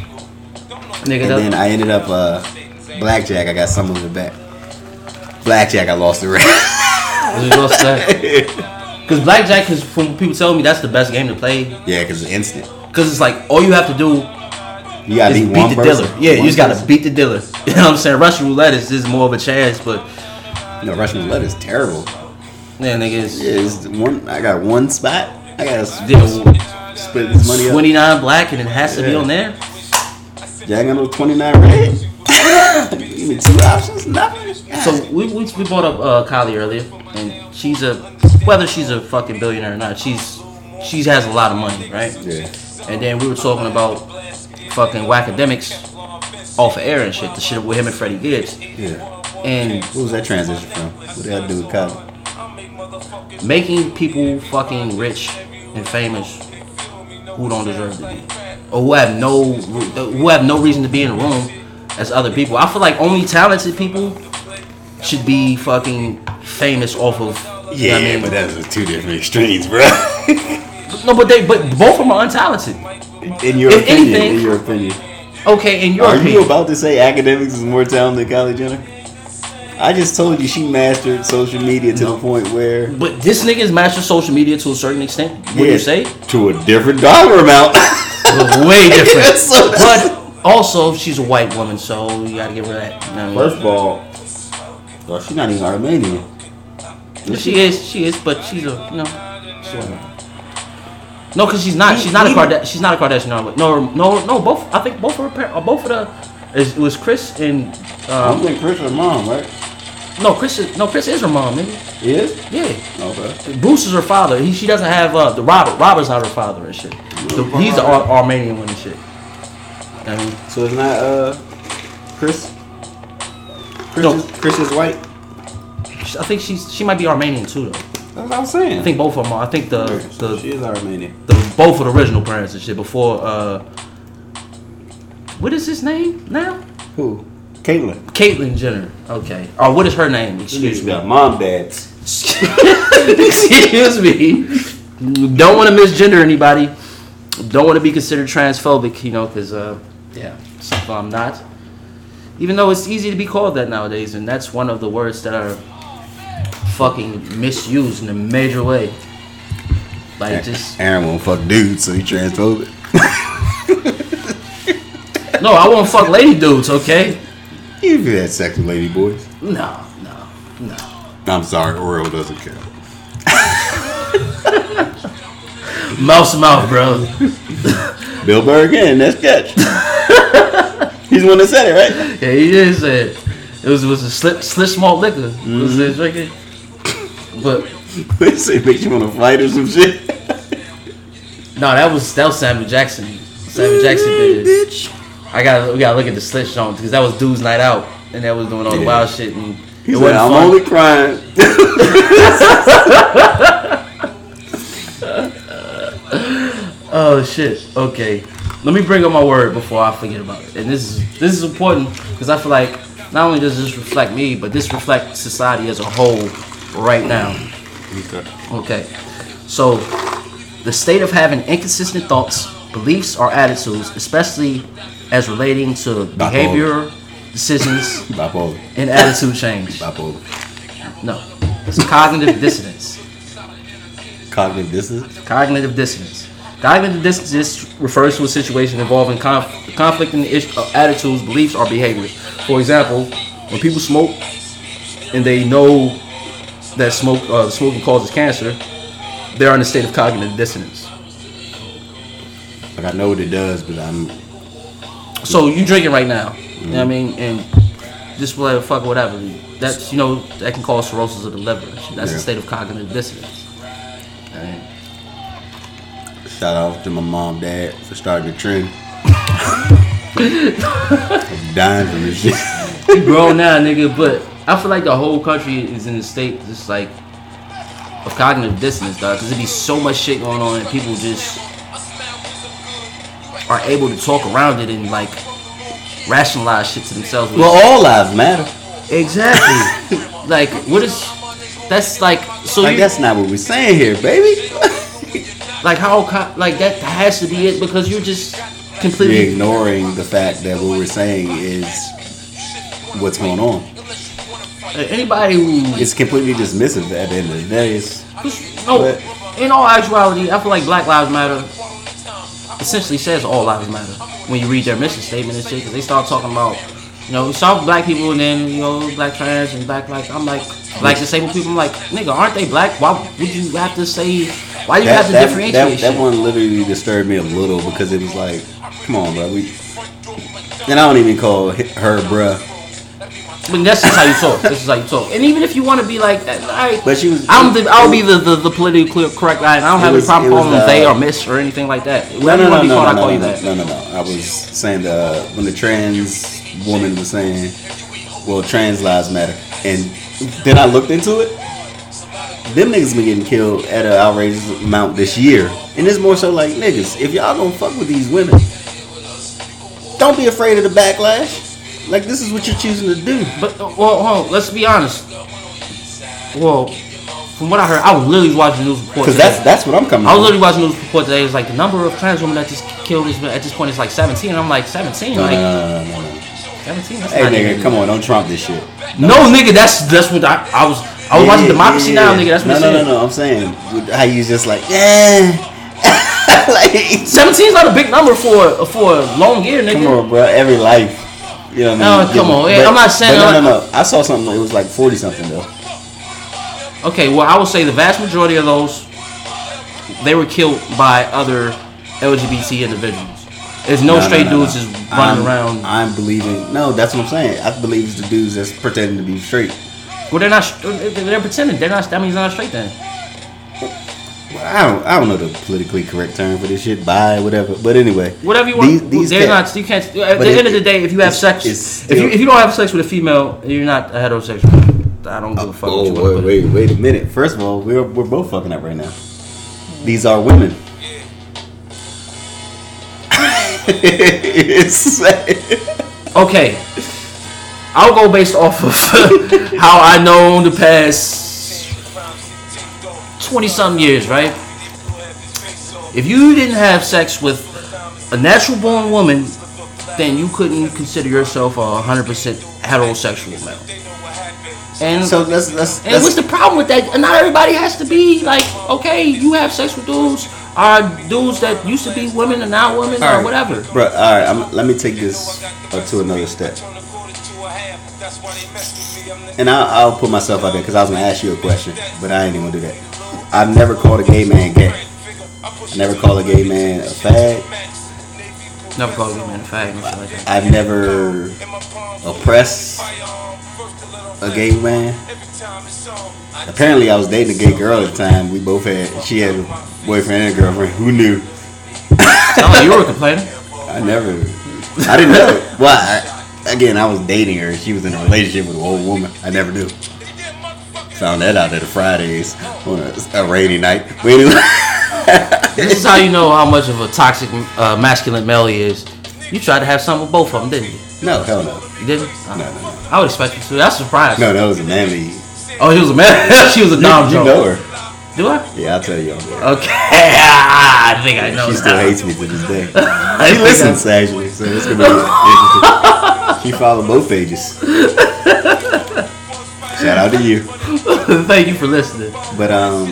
Nigga, And that, then I ended up uh, blackjack. I got some of it back. Blackjack, I lost the rest. you lost that. Because blackjack, because from people telling me that's the best game to play. Yeah, because it's instant. Because it's like all you have to do You gotta is beat beat one the person. dealer. Yeah, you One just gotta person. beat the dealer. You know what I'm saying? Russian roulette is just more of a chance, but You know, Russian roulette is terrible. yeah, nigga, it's Yeah, it's one. I got one spot. I gotta Yeah. split this money up. twenty-nine black and it has to be Yeah. on there. Yeah, I got no twenty-nine red. Give me two options, nothing. So we, we we brought up uh, Kylie earlier, and she's a whether she's a fucking billionaire or not, she's she has a lot of money, right? Yeah. And then we were talking about fucking whackademics off of air and shit, the shit with him and Freddie Gibbs, Yeah. and What was that transition from? What did I do with Kylie? making people fucking rich and famous who don't deserve to be, or who have no who have no reason to be in the room as other people. I feel like only talented people should be fucking famous off of. You know what I mean? but that's two different extremes, bro. No, but they but both of them are untalented. In your If opinion, anything- in your opinion, Okay, in your are opinion. you about to say academics is more talented than Kylie Jenner? I just told you she mastered social media to the point where. But this nigga's mastered social media to a certain extent. Would Yeah, you say? to a different dollar amount? Way different. Yes, so- But also, she's a white woman, so you gotta give her that. You know what I mean? First of all, well, she's not even Armenian. She is, she is, but she's a, you know, she's a, no, because she's not, she's not a Kardashian, she's not a Kardashian. No, no, no, both. I think both of her parents, both of the, it was Chris and, I don't um, think Chris her mom, right? no, Chris is, no, Chris is her mom, nigga. He is? Yeah, Okay. Bruce is her father. He, she doesn't have uh, the Robert. Robert's not her father and shit. The, he's the Ar- Armenian one and shit. I mean, So it's not uh Chris? Chris, No. is, Chris is white? I think she's she might be Armenian too though. That's what I'm saying. I think both of them are. I think the so the she is Armenian. the both of the original parents and shit before uh what is his name now? Who? Caitlyn. Caitlyn Jenner. Okay. Or what is her name? Excuse me. got mom dads. Excuse me. Don't want to misgender anybody. Don't want to be considered transphobic, you know, because, uh, yeah, something I'm not. Even though it's easy to be called that nowadays, and that's one of the words that are fucking misused in a major way. Like, just... Aaron won't fuck dudes, so he transphobic. No, I won't fuck lady dudes, okay? You've had sex with lady boys. No, no, no. I'm sorry, oral doesn't count. Mouth to mouth, bro. Bill Burr again, that's catch. He's the one that said it, right? Yeah, he did say it. It was, it was a slip, slip malt liquor. Mm-hmm. Was it drinking? But they say it makes you want to fight or some shit. No, that was that was Samuel Jackson. Samuel Jackson did it. Bitch. I got we gotta look at the slit show because that was dude's night out and that was doing all the yeah. wild shit and he it said, I'm fun. Only crying. Oh shit. Okay. Let me bring up my word before I forget about it. And this is this is important because I feel like not only does this reflect me, but this reflects society as a whole right now. Okay. Okay. So the state of having inconsistent thoughts, beliefs, or attitudes, especially as relating to Bipolar. behavior, decisions, Bipolar. and attitude change. Bipolar. No. It's cognitive dissonance. Cognitive dissonance? Cognitive dissonance. Cognitive dissonance refers to a situation involving conf- conflicting ish- uh, attitudes, beliefs, or behaviors. For example, when people smoke and they know that smoke uh, smoking causes cancer, they're in a state of cognitive dissonance. Like I know what it does, but I'm. So you drinking right now, mm-hmm. You know what I mean, and just whatever, fuck whatever. That's you know that can cause cirrhosis of the liver. That's yeah. a state of cognitive dissonance. Right. Shout out to my mom, dad for starting the trend. I'm dying from this shit. You grown now, nigga, but I feel like the whole country is in a state just like of cognitive dissonance, dog. Because there be so much shit going on, and people just are able to talk around it and like rationalize shit to themselves. Well, all lives matter. Exactly. Like, what is? That's like so. Like you, that's not what we're saying here, baby. Like how? Like that has to be it because you're just completely you're ignoring the fact that what we're saying is what's going on. Anybody who it's completely dismissive at the end of the day. It's, no, but, in all actuality, I feel like Black Lives Matter essentially says all lives matter when you read their mission statement and shit. Because they start talking about, you know, start with black people and then you know black trans and black like I'm like black disabled people. I'm like, nigga, aren't they black? Why would you have to say? Why do you that, have to that, differentiate? That, shit? that one literally disturbed me a little because it was like, come on, bro. We and I don't even call her bruh. But that's just how you talk. This is how you talk. And even if you want to be like, I, but she was. I'm the, I'll be the, the, the politically correct guy, and I don't have was, any problem calling them uh, they or miss or anything like that. No, no, no, no, no, I no, call you no, that. no, no, no. I was saying that when the trans woman was saying, "Well, trans lives matter," and then I looked into it. Them niggas been getting killed at an outrageous amount this year, and it's more so like niggas. If y'all gonna fuck with these women, don't be afraid of the backlash. Like, this is what you're choosing to do. But, uh, well, hold on, let's be honest. Well, from what I heard, I was literally watching the news report Because that's, that's what I'm coming I was from. literally watching the news report today. It's like the number of trans women that just killed is, at this point is like seventeen. And I'm like, seventeen? No, like, no, no, no, no, no. seventeen? That's hey, not nigga, even, come on, don't Trump this shit. No, no nigga, that's that's what I, I was I was yeah, watching Democracy yeah, yeah. Now, nigga. That's what no, I'm no, saying. no, no, I'm saying how you just like, yeah. Like, seventeen's not a big number for for a long year, nigga. Come on, bro. Every life. You know what I mean? Oh, come on. But, Yeah, I'm not saying but no, no, no. I saw something. It was like forty something though. Okay, well, I would say the vast majority of those, they were killed by other L G B T individuals. There's no, no straight no, no, dudes no. just running I'm, around. I'm believing. No, that's what I'm saying. I believe it's the dudes that's pretending to be straight. Well, they're not. They're pretending. They're not. That means they're not straight then. I don't. I don't know the politically correct term for this shit. Bi, whatever. But anyway, whatever you want. These, these they're not. You can't. At the it, end of the day, if you have sex, still, if you if you don't have sex with a female, you're not a heterosexual. I don't give a fuck. Oh, what you wait, want to wait, wait a minute. First of all, we're we're both fucking up right now. These are women. Okay. I'll go based off of how I know in the past twenty something years, right? If you didn't have sex with a natural born woman, then you couldn't consider yourself a one hundred percent heterosexual male. And So that's that's, and that's what's the problem with that? Not everybody has to be like, okay, you have sex with dudes, or dudes that used to be women and now women, all or right, whatever. Bro, all right, I'm, let me take this uh, to another step. And I'll, I'll put myself out there because I was gonna ask you a question, but I ain't even gonna do that. I've never called a gay man gay. I never called a gay man a fag. Never called a man a fag, no shit like that. I've never oppressed a gay man. Apparently, I was dating a gay girl at the time. We both had, she had a boyfriend and a girlfriend. Who knew? Sound like you were complaining. I never, I didn't know. Well, I, again, I was dating her. She was in a relationship with an old woman. I never knew. Found that out at the Fridays on a, a rainy night. But anyway. This is how you know how much of a toxic uh, masculine male he is. You tried to have something with both of them, didn't you? No, hell no. You didn't? No, no, no. I would expect you to. That's a surprise. No, that was a manly. Oh, he was a man. She was a dom You joke. know her. Do I? Yeah, I'll tell you. On there. Okay. I think I know. She still now. hates me to this day. I She think listens actually, so it's gonna be interesting. She followed both pages. Shout out to you. I- Thank you for listening. But um,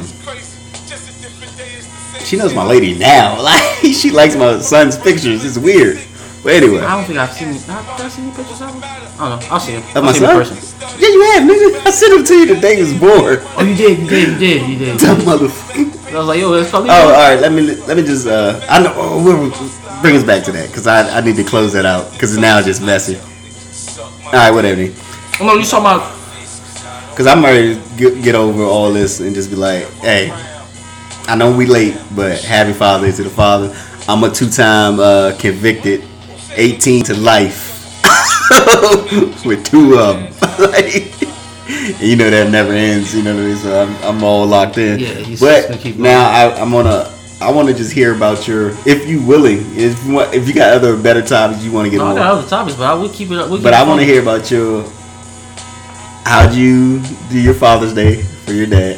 she knows my lady now. Like she likes my son's pictures. It's weird. But anyway, I don't think I've seen. Did I see any pictures of him? I don't know. I'll see him. of I'll my see him in son. person. Yeah, you have, nigga. I sent him to you the day he was born. Oh, you did. You did. You did. You did. Dumb motherfucker. I was like, yo, let's call Oh, all right. Let me let me just. Uh, I know. Oh, we'll bring us back to that because I I need to close that out because now it's just messy. All right, whatever. Oh, no, you talking about? Because I'm ready to get, get over all this and just be like, hey, I know we late, but happy Father's Day to the father. I'm a two-time uh, convicted, eighteen to life with two of them. Like, and you know that never ends. You know what I mean? So I'm, I'm all locked in. Yeah, he's just gonna but keep now I, I'm gonna. I want to just hear about your, if you willing, if you, want, if you got other better topics you want to get No, I on. got other topics, but I will keep it up. We'll keep But it I want to fun. hear about your, how'd you do your Father's Day for your dad?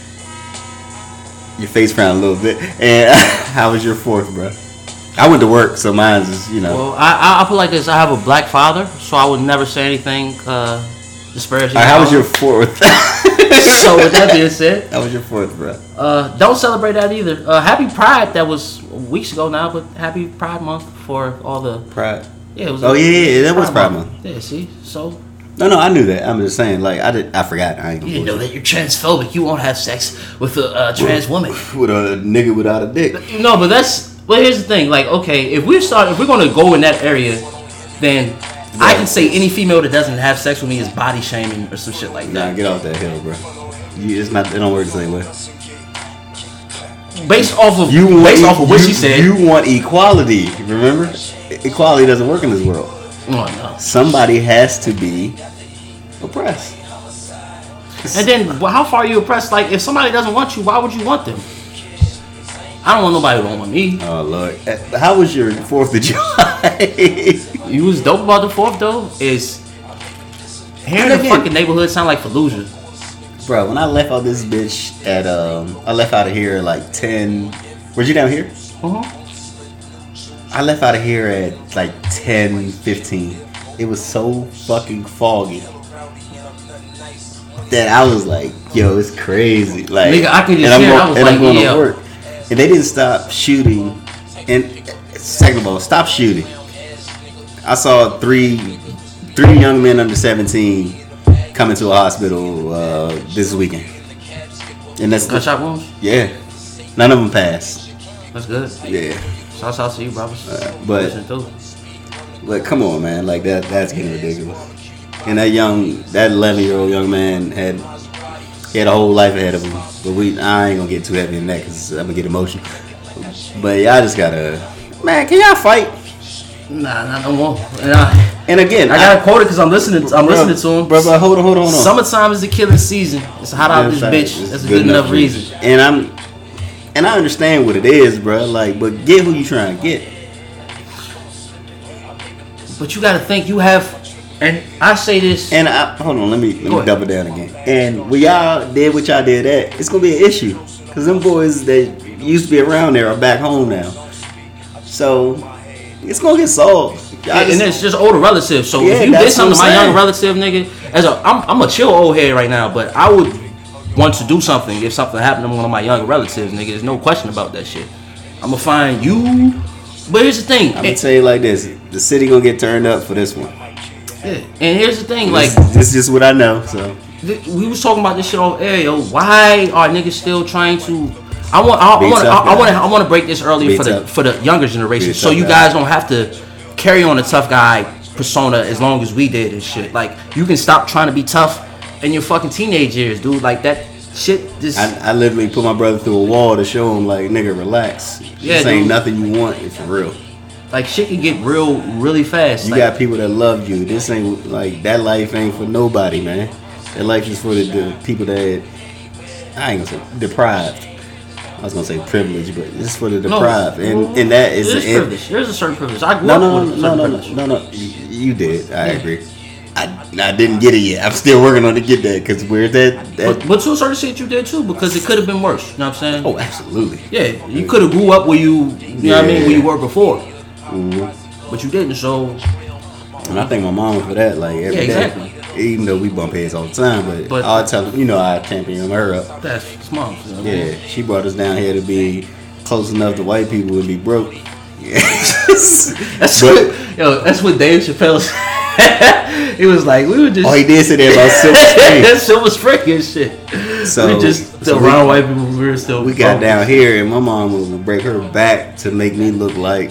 Your face frowned a little bit. And how was your fourth, bro? I went to work, so mine's is, you know. Well, I I, I put like this. I have a black father, so I would never say anything uh, disparaging. All right, how was about your him. fourth? So with that being said, How was your fourth, bro? uh, don't celebrate that either. Uh, happy Pride. That was weeks ago now, but happy Pride Month for all the. Pride. Yeah, it was. Oh, yeah, yeah, that was Pride Month. Yeah, see, so No, no, I knew that. I'm just saying, like, I did, I forgot. I ain't gonna you didn't know bullshit. that you're transphobic. You won't have sex with a uh, trans woman. With a nigga without a dick. No, but that's. Well, here's the thing. Like, okay, if we start, if we're gonna go in that area, then I can say any female that doesn't have sex with me is body shaming or some shit like Nah, that. get off that hill, bro. You, it's not. It don't work the same way. Based off of You want, based off of what you, she said. You want equality. Remember, equality doesn't work in this world. Oh, no. Somebody has to be oppressed. And then, well, how far are you oppressed? Like, if somebody doesn't want you, why would you want them? I don't want nobody who don't want me. Oh Lord, Uh, how was your Fourth of July? You was dope about the fourth though is hearing the Again. fucking neighborhood sound like Fallujah. Bro, when I left out this bitch at um, I left out of here at like ten. Where'd you down here? Uh-huh. I left out of here at like ten fifteen. It was so fucking foggy that I was like, yo, it's crazy. Like, Nigga, I can just and I'm hear it. going, I was and I'm like, going yeah. to work. And they didn't stop shooting. And second of all, stop shooting. I saw three three young men under seventeen come into a hospital uh, this weekend. And that's Gunshot wounds? yeah. None of them passed. That's good. Yeah. Shouts out to you, brothers. Uh, but Listen, too. But come on, man, like that that's getting ridiculous. And that young, that eleven year old young man had he had a whole life ahead of him. But we, I ain't gonna get too heavy in that because I'm gonna get emotional. But y'all just gotta, man, can y'all fight? Nah, nah, no more. And I, And again, I gotta quote it because I'm listening. I'm bro, listening to him. Bro, bro, hold on, hold on, hold on. Summertime is the killing season. It's hot out this Yeah, bitch. it's That's a good enough reason. And I'm, and I understand what it is, bro. Like, but get who you trying to get. But you gotta think you have And I say this. And I, hold on, let me let Go me ahead. double down again. And when y'all did what y'all did at, it's gonna be an issue because them boys that used to be around there are back home now. So it's gonna get solved. Y'all Yeah, just- and it's just older relatives. So Yeah, if you did that's something to what my I'm younger saying. relative, nigga, as a I'm I'm a chill old head right now, but I would want to do something if something happened to one of my younger relatives, nigga. There's no question about that shit. I'm gonna find you. But here's the thing. I'm gonna tell you like this: the city gonna get turned up for this one. Yeah, and here's the thing, like This, this is just what I know. So th- we was talking about this shit off air, yo. Why are niggas still trying to? I want, I Be want, tough I guy. want to, I want to break this earlier Be for the tough. for the younger generation, Be a so tough you guy. guys don't have to carry on the tough guy persona as long as we did and shit. Like you can stop trying to be tough in your fucking teenage years, dude. Like that shit. Just I, I literally put my brother through a wall to show him like, nigga, relax. Yeah, This ain't dude. nothing you want. It's for real. like shit can get real, really fast. You like, got people that love you. This ain't like that life ain't for nobody, man. That life is for the, the people that I ain't gonna say deprived. I was gonna say privilege, but it's for the No, deprived, and well, and that is there's the end. privilege. There's a certain privilege. I grew No, up no, with a no, certain no, no, privilege. no, no. You, you did. I agree. I, I didn't get it yet. I'm still working on to get that because where that that. But, but to a certain extent, you did too, because it could have been worse. You know what I'm saying? Oh, absolutely. Yeah, you could have grew up where you, you know what I mean, where you were before, Mm-hmm. but you didn't. So And I thank my mom for that. Like every Yeah, day. exactly. Even though we bump heads all the time, but, But- I'll tell her, you know, I champion her up. that's smart. You know what I mean? Yeah, she brought us down here to be close enough to white people and be broke. Yeah. That's But- what, yo, that's what Dave Chappelle said. It was like we were just Oh, he did say that about Silver Spring. that's Silver Spring and shit. So- we were just so around we- white people. We were still We got broke. down here, and my mom would break her back to make me look like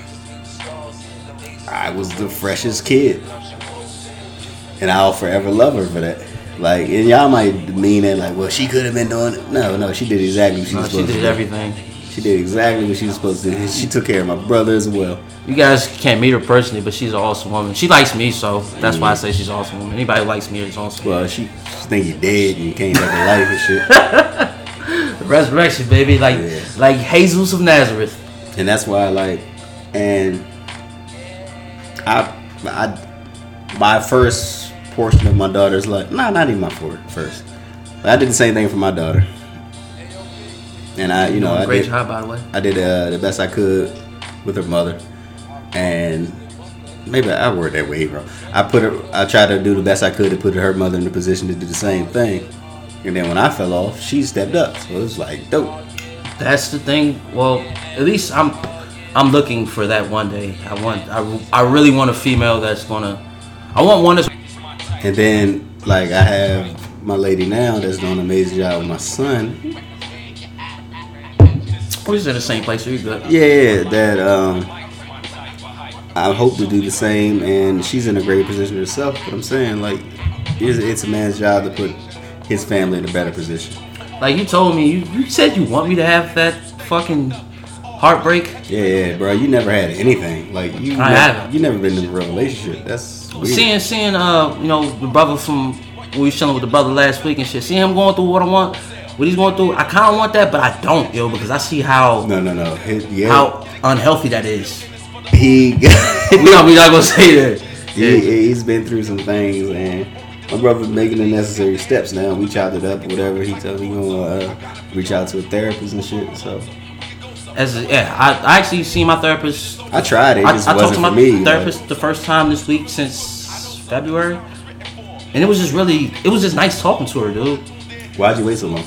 I was the freshest kid, and I'll forever love her for that. Like, and y'all might mean that like, well, she could have been doing it. No, no, she did exactly what she No, was she supposed did to do. everything. She did exactly what she was supposed to do. And she took care of my brother as well. You guys can't meet her personally, but she's an awesome woman. She likes me, so that's why I say she's an awesome woman. Anybody who likes me is awesome. Well, she, she think you're dead and you came back to life and shit. The resurrection, baby, like Yeah. like Jesus of Nazareth. And that's why I like, and I, I, my first portion of my daughter's life, nah, not even my for- first. I did the same thing for my daughter. And I, you know, Doing a I great did, job, by the way. I did uh, the best I could with her mother. And maybe I word that way wrong. I put her, I tried to do the best I could to put her mother in the position to do the same thing. And then when I fell off, she stepped up. So it was like dope. That's the thing. Well, at least I'm I'm looking for that one day. I want I, I really want a female that's gonna. I want one that's. And then, like, I have my lady now that's doing an amazing job with my son. We're just in the same place. So you're good. Yeah, that um, I hope to do the same, and she's in a great position herself. But I'm saying, like, it's, it's a man's job to put his family in a better position. Like you told me, you, you said you want me to have that fucking heartbreak. Yeah, yeah, bro. You never had anything. Like, you, I never, haven't. You never been in a real relationship. That's weird. Seeing seeing uh you know the brother from we was chilling with the brother last week and shit. Seeing him going through what I want, what he's going through. I kind of want that, but I don't, yo, because I see how No, no, no. His, yeah, how unhealthy that is. he. We not we not gonna say that. He, he's been through some things, and my brother's making the necessary steps now. We chopped it up, whatever. He told me he's gonna uh, reach out to a therapist and shit. So As a, yeah, I, I actually seen my therapist. I tried it. It I, just I talked wasn't to for my me. therapist like- the first time this week since February, and it was just really, it was just nice talking to her, dude. Why'd you wait so long?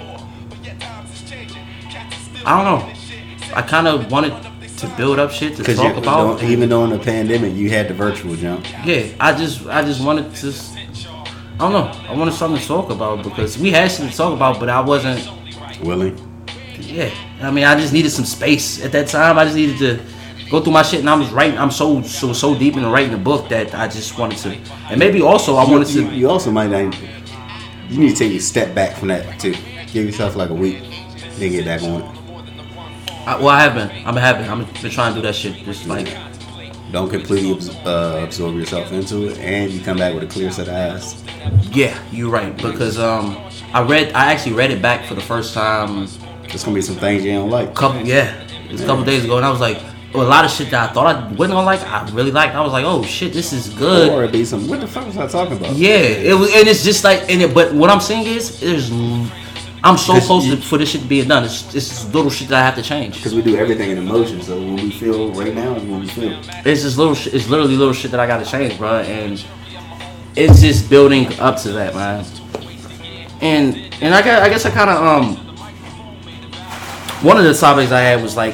I don't know. I kind of wanted to build up shit to Because talk about. even during the pandemic, you had the virtual jump. Yeah, I just I just wanted to. I don't know. I wanted something to talk about because we had something to talk about, but I wasn't. Willing. Yeah, I mean, I just needed some space at that time. I just needed to go through my shit, and I was writing. I'm so so so deep into writing a book that I just wanted to, and maybe also I wanted You, to. you also might not. You need to take a step back from that too. Give yourself like a week, then get back on it. I, well, I have been. I've been having. I've been trying to do that shit. Just like Don't completely abs- uh, absorb yourself into it, and you come back with a clear set of eyes. yeah, you're right because um I read I actually read it back for the first time There's gonna be some things you don't like. a couple yeah, it was a couple days ago, and I was like, a lot of shit that I thought I wasn't gonna like, I really liked. I was like, oh shit, this is good. Or it'd be some. What the fuck was I talking about? Yeah, it was, and it's just like, and it, but what I'm saying is, there's, I'm so This- close you- to, for this shit being done. It's it's little shit that I have to change. Because we do everything in emotion. So when we feel right now is when we feel. It's just little, sh- it's literally little shit that I got to change, bro, and it's just building up to that, man. And and I got, I guess I kind of um, one of the topics I had was like.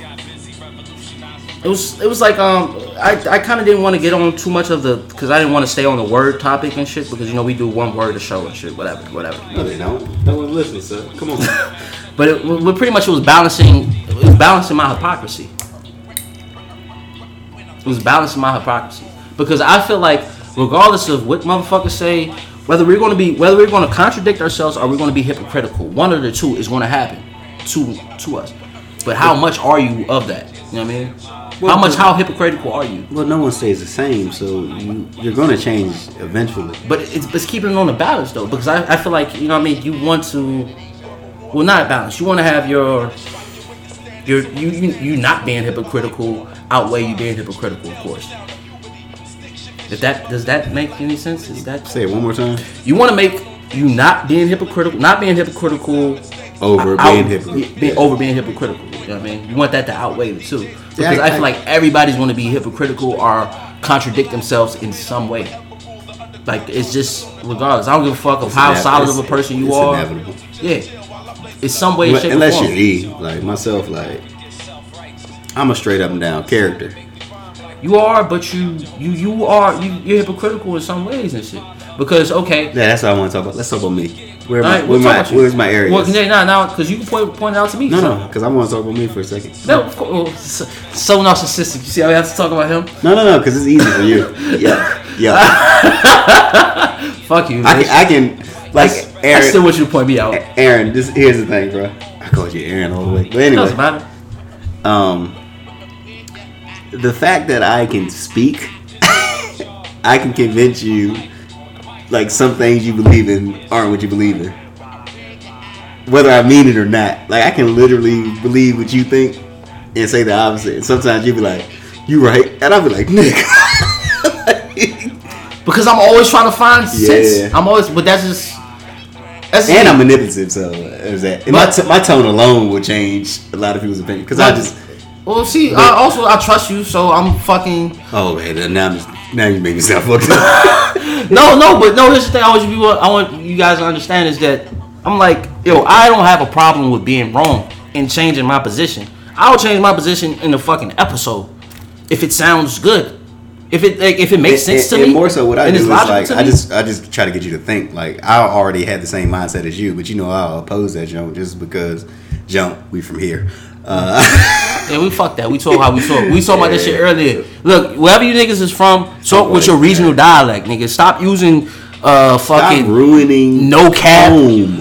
It was it was like um I, I kind of didn't want to get on too much of the because I didn't want to stay on the word topic and shit because you know we do one word a show and shit whatever whatever. No, they don't. No one listens, so come on. But it, well, pretty much it was balancing it was balancing my hypocrisy. It was balancing my hypocrisy because I feel like regardless of what motherfuckers say, whether we're going to be whether we're going to contradict ourselves or we're going to be hypocritical, one of the two is going to happen to to us. But how much are you of that? You know what I mean? Well, how much, how hypocritical are you? Well, no one stays the same, so you, you're going to change eventually. But it's, it's keeping it on the balance though, because I, I feel like you know what I mean. You want to, well, not balance. You want to have your, your you you you not being hypocritical outweigh you being hypocritical, of course. If that does that make any sense? Is that Say it one more time. you want to make you not being hypocritical, not being hypocritical Over out- being hypocritical. being, over being hypocritical. You know what I mean? You want that to outweigh the two. Because Yeah, I, I- feel like everybody's going to be hypocritical or contradict themselves in some way. Like it's just regardless. I don't give a fuck of how It's solid inev- of a person you it's are. Inevitable. Yeah, it's some way, Unless, shape, or unless form. you're E, like myself, like I'm a straight up and down character. You are, but you you you are you, you're hypocritical in some ways and shit. Because okay, Yeah, that's what I want to talk about. Let's talk about me. Where all my, right, where we'll my, talk about you. where's my area? Well, yeah, nah, now because you can point point it out to me. no, so. no, because I want to talk about me for a second. No, of course, well, so, so narcissistic. You see how we have to talk about him? No, no, no, because it's easy for you. Yeah, yeah. Fuck you. I bitch. can, I can, like I, Aaron. I still want you to point me out. Aaron, this here's the thing, bro. I called you Aaron all the way, but It anyway. doesn't matter. Um, the fact that I can speak, I can convince you, like some things you believe in aren't what you believe in, whether I mean it or not. Like I can literally believe what you think and say the opposite. And sometimes you be like, "You right," and I'll be like, "Nigga." Because I'm always trying to find Yeah. sense. I'm always, but that's just. That's And me. I'm manipulative, so there's that. And my, t- my tone alone will change a lot of people's opinion because I just. Well, see, I also I trust you, so I'm fucking. Oh man, then now I'm just, now you make me sound fucked up. No, no, but no. Here's the thing. I want you people. I want you guys to understand is that I'm like, yo, I don't have a problem with being wrong and changing my position. I'll change my position in the fucking episode if it sounds good. If it like, if it makes And- sense and, to and me. more so, what I and do it's is logical like to I me, just I just try to get you to think. Like I already had the same mindset as you, but you know I'll oppose that jump just because jump we from here. Uh, Yeah, we fuck that. We talk how we talk. We talk about this shit earlier. Look, wherever you niggas is from, talk with your regional dialect, nigga. Stop using uh stop fucking ruining no cap. home.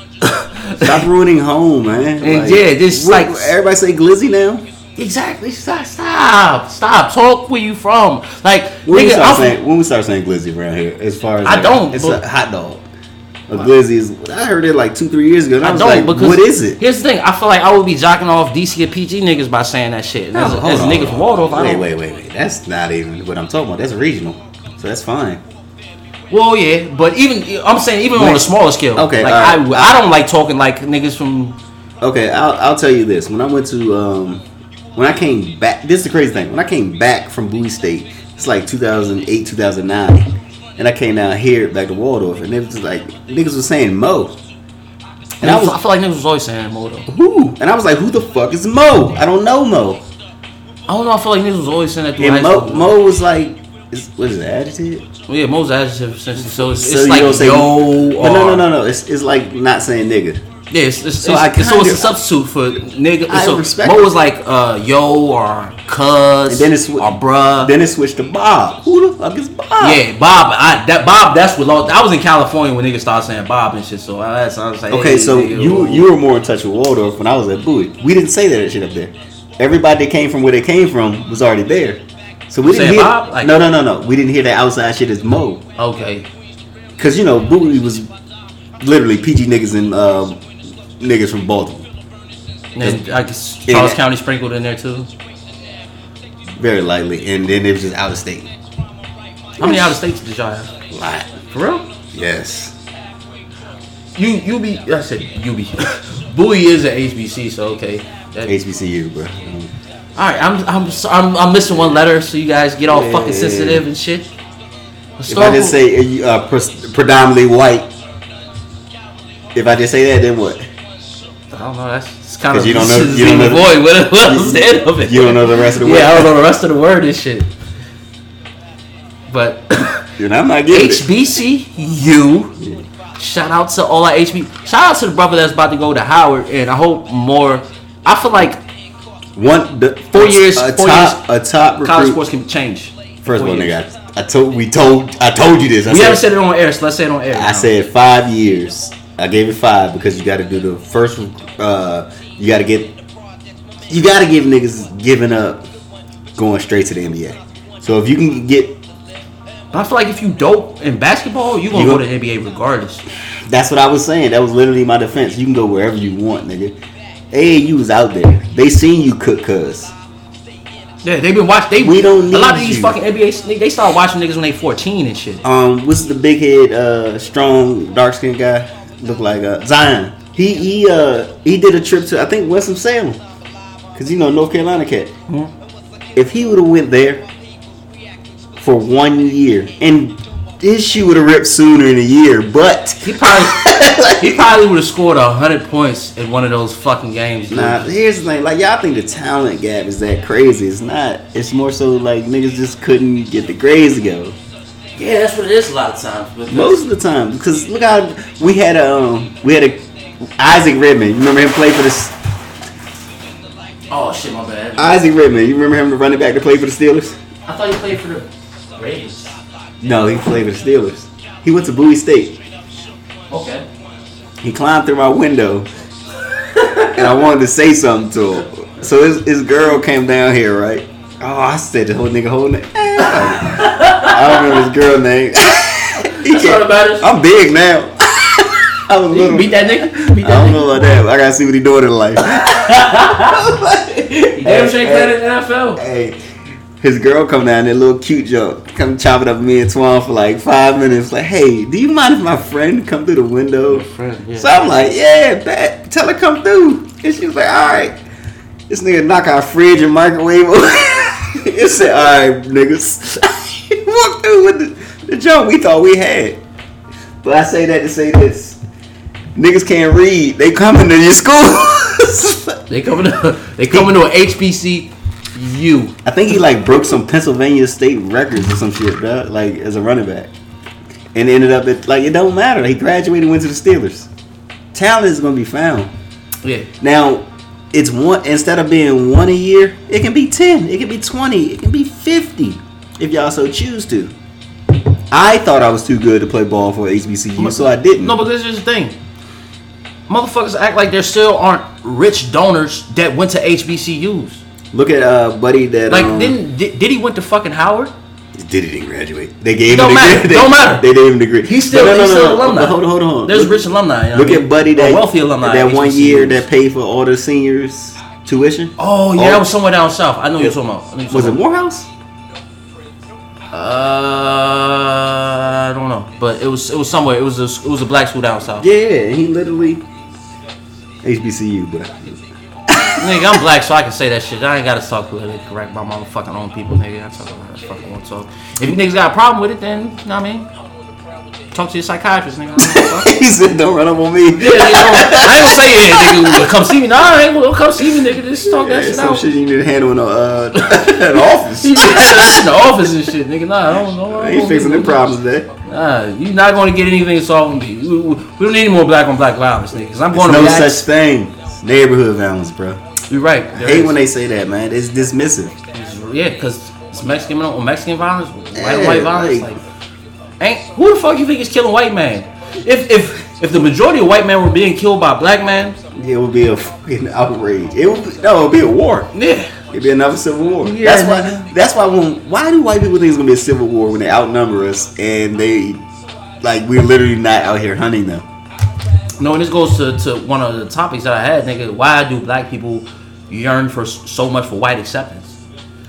Stop ruining home, man. And yeah, this what- like- everybody say glizzy now. Exactly. Stop. Stop. Stop. Talk where you from. Like When we nigga, start I'm saying when we start saying glizzy around here, as far as I like, don't, it's but- a hot dog. A glizzy is. I heard it like two three years ago. And I, I was don't like, because what is it? Here's the thing. I feel like I would be jocking off D C and P G niggas by saying that shit. And as, No, a- hold as a on, nigga hold from on. Waldorf, I Wait, don't. wait, wait, wait. That's not even what I'm talking about. That's regional, so that's fine. Well, yeah, but even I'm saying even on Wait. a smaller scale. Okay, Like alright. I, I don't like talking like niggas from. Okay, I'll, I'll tell you this. When I went to, um, when I came back, this is the crazy thing. When I came back from Bowie State, it's like two thousand eight, two thousand nine. And I came down here, back to Waldorf, and it was just like, niggas was saying Mo. And I I, was, I feel like niggas was always saying Mo though. who? And I was like, who the fuck is Mo? I don't know Mo. I don't know. I feel like niggas was always saying that through high And Mo, school. Mo was like, is, what is it, adjective? Well, yeah, Mo's adjective essentially. So it's, So it's you like don't say- yo or But no, no, no, no. It's, it's like not saying nigga. Yeah, it's, it's, So it's, I it's, so it's a kinda- substitute for nigga. I so respect Mo it. was like uh, yo or cuz And then it's or bruh. Then it switched to Bob. Who the fuck is Bob? Yeah, Bob. I, that Bob. That's what I was in California when niggas started saying Bob and shit. So I, that's I was like, Okay, hey, so nigga, you ooh. you were more in touch with Waldorf when I was at Bowie. We didn't say that shit up there. Everybody that came from where they came from was already there. So we didn't Say hear. Bob? Like- no, no, no, no. We didn't hear that outside shit as Mo. Okay. Cause you know Bowie was literally P G niggas and uh, niggas from Baltimore. And then I guess Yeah. Charles County sprinkled in there too. very lightly, and then it was just out of state. How many out of states did y'all have? A lot. For real? Yes. You you be I said you be Bowie is at H B C, so okay. That, H B C U, bro. Um, all right, I'm I'm so- I'm I'm missing one letter, so you guys get all Yeah. fucking sensitive and shit. if I just say uh, pre- predominantly white, if I just say that, then what? I don't know. That's it's kind of 'Cause you don't know- it's you don't know the- void. What, what else is the end of it? You don't know the rest of the word. Yeah, I don't know the rest of the word and shit. But Dude, I'm not getting H B C U. Shout out to all our H B. Shout out to the brother that's about to go to Howard, and I hope more. I feel like it. One, the, Four years- a four top, a top recruit. college sports can change. First of Four all, years. nigga, I, I told we told I told you this. I We said, haven't said it on air, so let's say it on air. I now. said five years. I gave it five because you got to do the first. Uh, you got to get. You got to give niggas giving up, going straight to the N B A. So if you can get, But I feel like if you dope in basketball, you gonna You go go- to the N B A regardless. that's what I was saying. That was literally my defense. You can go wherever you want, nigga. A A U was out there. They seen you cook, cuz. Yeah, they've been watching. They We don't a lot of need these you. fucking N B A. They they start watching niggas when they fourteen and shit. Um, what's the big head, uh, strong, dark skinned guy? Look like uh, Zion. He he uh he did a trip to I think Winston Salem, cause you know North Carolina cat. Hmm. If he would have went there for one year, and his shoe would have ripped sooner in a year, but He probably he probably would have scored a hundred points in one of those fucking games. Dude. nah. Here's the thing, like y'all think the talent gap is that crazy? It's not. It's more so like niggas just couldn't get the grades together. Yeah, that's what it is a lot of times. But Most of the time, because look how we had a um, we had a Isaac Redmond. You remember him play for the oh shit, my bad. Isaac Redmond. You remember him, the running back to play for the Steelers? I thought you played for the Ravens. No, he played for the Steelers. He went to Bowie State. Okay. He climbed through my window, and I wanted to say something to him. So his, his girl came down here, right? Oh, I said the whole nigga whole name. I don't remember his girl name. He That's all that matters. I'm big now. I was You little. beat that nigga? Beat I that don't nigga? know about that. I gotta see what he doing in life. He damn sure ain't playing in the N F L. Hey, his girl come down there, little cute junk, come chop it up with me and Twan for like five minutes. Like, hey, do you mind if my friend come through the window? Friend, yeah. So I'm like, yeah, bet. Tell her come through. And she was like, all right. This nigga knock our fridge and microwave over. It said, all right, niggas. He walked through with the, the junk we thought we had. But I say that to say this. Niggas can't read. They coming to your school. They coming to they coming to an H B C U. I think he like broke some Pennsylvania state records or some shit, bro. Like as a running back, and ended up at like it don't matter. He graduated, and went to the Steelers. Talent is gonna be found. Yeah. Now, it's one instead of being one a year, it can be ten, it can be twenty, it can be fifty, if y'all so choose to. I thought I was too good to play ball for H B C U, so I didn't. No, but this is the thing. Motherfuckers act like there still aren't rich donors that went to H B C Us. Look at uh buddy that Like, um, didn't did, did he went to fucking Howard? Did he didn't graduate? They gave Don't him a matter, degree. They, don't matter. They gave him a degree. He's still, But he's still alumni. But hold on, hold on, hold on. There's Look- rich alumni. You know Look what I at mean? Buddy Or that wealthy alumni. that at one H B C Us. year that paid for all the seniors tuition. Oh yeah, Oh. that was somewhere down south. I know you're talking about. I know you're Was it talking Morehouse? Uh, I don't know, but it was it was somewhere. It was a it was a black school down south. Yeah, he literally H B C U, but Nigga, I'm black, so I can say that shit. I ain't gotta talk politically correct my motherfucking own people, nigga. I talk about that fucking want to talk. If you niggas got a problem with it, then you know what I mean. Talk to your psychiatrist, nigga. I don't give a fuck. he said, "Don't run up on me." Yeah, nigga, don't- I ain't gonna say it, nigga. Well, come see me. Nah, I ain't gonna come see me, nigga. Just talk that Yeah, shit some out. shit you need to handle in the, uh, an office. You just had that shit in the office and shit, nigga. Nah, I don't know. I ain't fixing them problems today. Nah, you not gonna get anything solved. We, we, we don't need any more black on black violence, nigga. Cause I'm There's going to no react. such thing. It's neighborhood violence, bro. You're right. I There hate is. when they say that, man. It's dismissive. Yeah, cause it's Mexican on Mexican violence, white on Yeah, white violence. like- Like, ain't who the fuck you think is killing white man? If if if the majority of white men were being killed by black men, It would be a fucking outrage. It would be, no, it would be a war. yeah, It'd be another civil war. Yeah, that's why. nigga. That's why. When why do white people think it's gonna be a civil war when they outnumber us and they like we're literally not out here hunting them? no. And this goes to, to one of the topics that I had, nigga. Why do black people yearn for s- so much for white acceptance?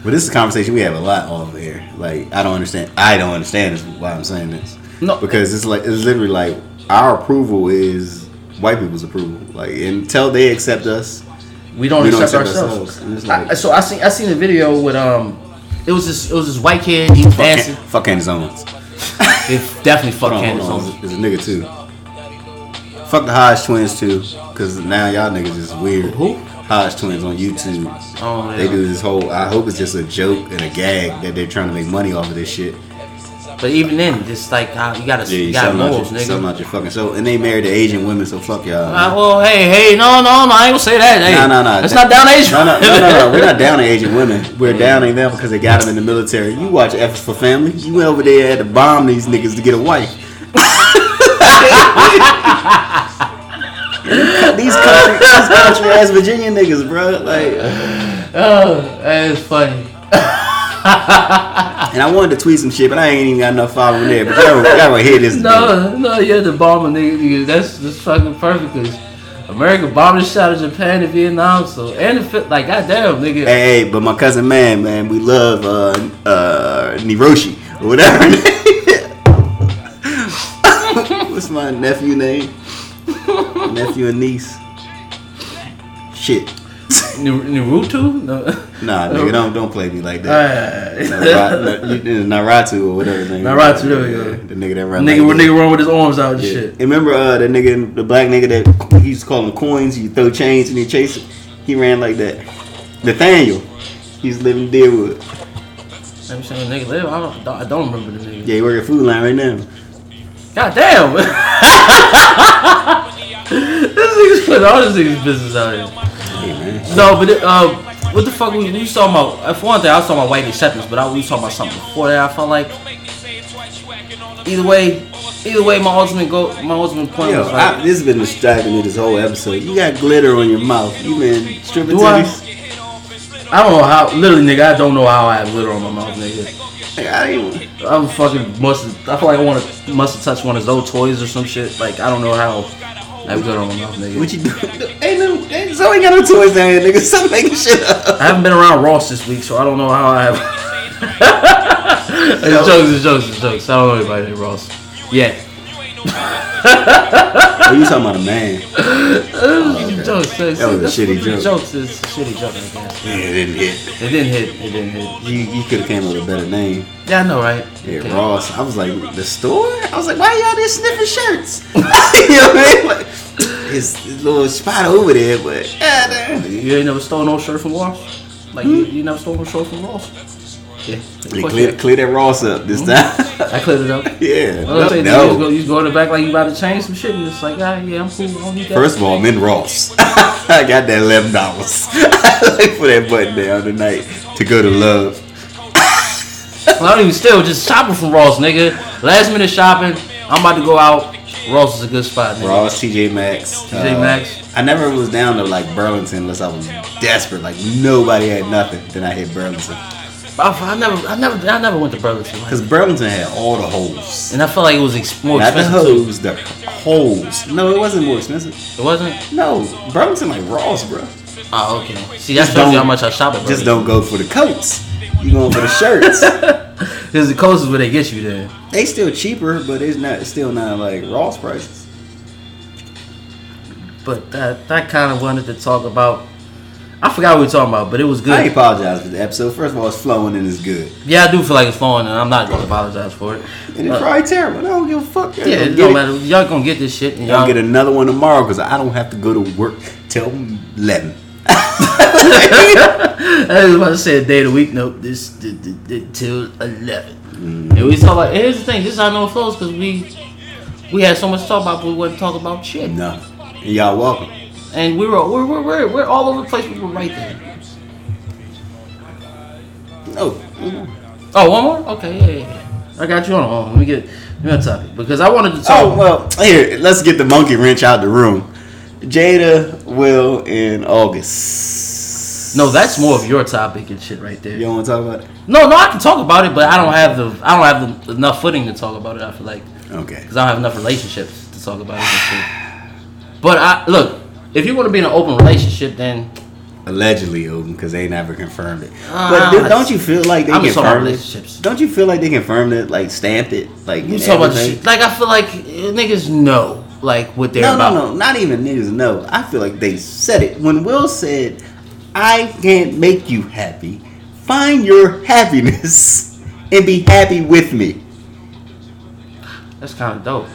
But this is a conversation we have a lot over here. Like, I don't understand. I don't understand is why I'm saying this. No, because it's like it's literally like our approval is white people's approval. Like, until they accept us, we don't, we don't accept, accept ourselves. ourselves. And it's like, I, so I seen I seen a video with um, it was this it was this white kid. He was fuck, dancing. Can, fuck Candace Owens. It definitely fuck Hold on, Candace hold on. Owens. There's a nigga too. Fuck the Hodge twins too, because now y'all niggas is weird. Who? Hodge twins on YouTube. Oh, yeah. They do this whole. I hope it's just a joke and a gag that they're trying to make money off of this shit. But even then, just like how you gotta, Yeah, you you got selling out, morals, your, nigga. selling out your fucking soul. And they married to Asian women, so fuck y'all. Uh, well, hey, hey, no, no, no, I ain't gonna say that. Hey, No, no, no. That's not down Asian. No, no, no, no, no. We're not downing Asian women. We're downing them because they got them in the military. You watch F for Family. You went over there had to bomb these niggas to get a wife. these country, these country ass Virginia niggas, bro. Like, Oh, that's funny. and I wanted to tweet some shit, but I ain't even got enough following there. But y'all gonna hear this. No, no, you had to bomb a nigga. nigga. That's that's fucking perfect because America bombed the shot of Japan and Vietnam. So and the like, goddamn, nigga. Hey, hey, but my cousin man, man, we love uh uh Niroshi or whatever. What's my nephew name? Nephew and niece. Shit. Naruto? No. Nah, nigga, don't don't play me like that. Alright. Naratu or whatever his name. Naratu, there we go. The nigga that run. Nigga, like nigga run with his arms out and yeah. shit. And remember uh, the nigga, the black nigga that he used to call him coins. You throw chains and he chase it. He ran like that. Nathaniel. He's living in Deerwood. Let me see the nigga live. I don't, I don't remember the nigga. Yeah, he work at Food Line right now. God damn. This nigga's putting all this nigga's business out here. Hey man. No, but it, uh, what the fuck we, we was talking about? For one thing, I was talking about white acceptance, but I was talking about something before that. I felt like either way, either way, my ultimate go, my ultimate point Yo, was like, I, this has been distracting me this whole episode. You got glitter on your mouth. You been stripping Do I? titties. I don't know how. Literally, nigga, I don't know how I have glitter on my mouth, nigga. Like, I ain't. I'm fucking must. Have, I feel like I want to must have touched one of those toys or some shit. Like I don't know how I have glitter on my mouth, nigga. What you do? Ain't no. Ain't, so ain't got no toys down here, nigga. Stop making shit up. I haven't been around Ross this week, so I don't know how I have. It's jokes, it's jokes, it's jokes. I don't know anybody named Ross. Yeah. Oh, you talking about a man? Oh, okay. Jokes. That was a shitty joke. Jokes is a shitty joke, I guess. Yeah, it didn't hit. It didn't hit. It didn't hit. You you could have came up with a better name. Yeah, I know, right? Yeah, Okay. Ross. I was like, the store? I was like, why y'all there sniffing shirts? You know what I mean? Like, his, his little spot over there, but yeah, damn. You ain't never stole no shirt from Ross? Like, you, you never stole no shirt from Ross? Yeah. They clear, clear that Ross up this time. I cleared it up. Yeah. I was No, saying, no. you, just go, you just go in the back like you about to change some shit, and it's like, ah, yeah, I'm cool. I don't need that. First of all, I'm in Ross. I got that eleven dollars for that button down tonight to go to Love. Well, I don't even still just shopping from Ross, nigga. Last minute shopping. I'm about to go out. Ross is a good spot, nigga. Ross, T J Maxx. T J Maxx. I never was down to like Burlington unless I was desperate. Like nobody had nothing. Then I hit Burlington. I, I never, I never, I never went to Burlington. Because Burlington had all the holes. And I felt like it was ex- more Not the expensive too. hoes, the holes. No, it wasn't more expensive. It wasn't? No, Burlington like Ross, bro. Oh, okay. See, that Just shows you don't- how much I shop at Burlington. Just don't go for the coats. You going for the shirts. Because the coast is where they get you there. They still cheaper, but it's not. It's still not like Ross prices. But that, that kind of wanted to talk about. I forgot what we were talking about, but it was good. I apologize for the episode. First of all, it's flowing and it's good. Yeah, I do feel like it's flowing, and I'm not going to apologize for it. And it's Uh, probably terrible. I don't give a fuck. Yeah, Y'all it get don't matter. Y'all gonna get this shit, and Y'all y'all get another one tomorrow because I don't have to go to work till eleven. I was about to say a day of the week. Nope, this d- d- d- till eleven. Mm. And we talk like, here's the thing. This is how I know it flows because we we had so much to talk about, but we wouldn't talk about shit. No, and y'all welcome. And we were we're, we're we're we're all over the place. We were right there. No. Mm. Oh, one more? Okay, yeah, yeah, yeah. I got you on. on. Let me get let me on topic because I wanted to talk. Oh well, here. Let's get the monkey wrench out the room. Jada, Will, and August. No, that's more of your topic and shit right there. You don't want to talk about it? No, no, I can talk about it, but I don't have the I don't have the, enough footing to talk about it. I feel like Okay. because I don't have enough relationships to talk about it and shit. But I look, if you want to be in an open relationship, then allegedly open because they never confirmed it. Uh, but dude, don't you feel like they I'm just talking about confirmed it? relationships. Don't you feel like they confirmed it, like stamped it, like You and talk about everything? shit. Like I feel like uh, niggas know like what they're No, about. no, no, not even niggas know. I feel like they said it when Will said, "I can't make you happy. Find your happiness and be happy with me." That's kind of dope.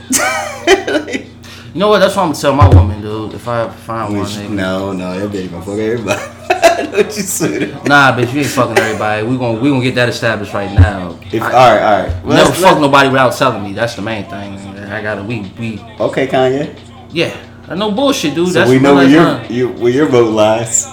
You know what? That's what I'm gonna tell my woman, dude. If I find one, Which, nigga. no, no, that bitch gonna fuck everybody. What you said? Nah, bitch, you ain't fucking everybody. We gonna we gonna get that established right now. If, I, all right, all right. Well, never let's- fuck nobody without telling me. That's the main thing. I gotta we we Okay, Kanye. yeah. I know bullshit, dude. So That's we know what where your, I done. your where your vote lies.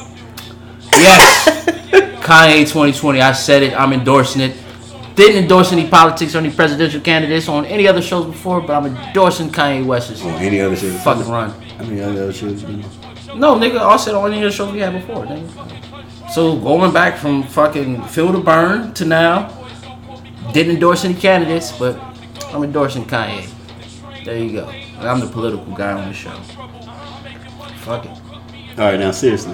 Yes. Kanye twenty twenty. I said it. I'm endorsing it. Didn't endorse any politics or any presidential candidates on any other shows before, but I'm endorsing Kanye West's On any other shit? fucking run. How many other shows you been on? No, nigga, I said on any other shows we had before, nigga. So going back from fucking Feel the Burn to now, didn't endorse any candidates, but I'm endorsing Kanye. There you go. I'm the political guy on the show. Fuck it. All right, now seriously,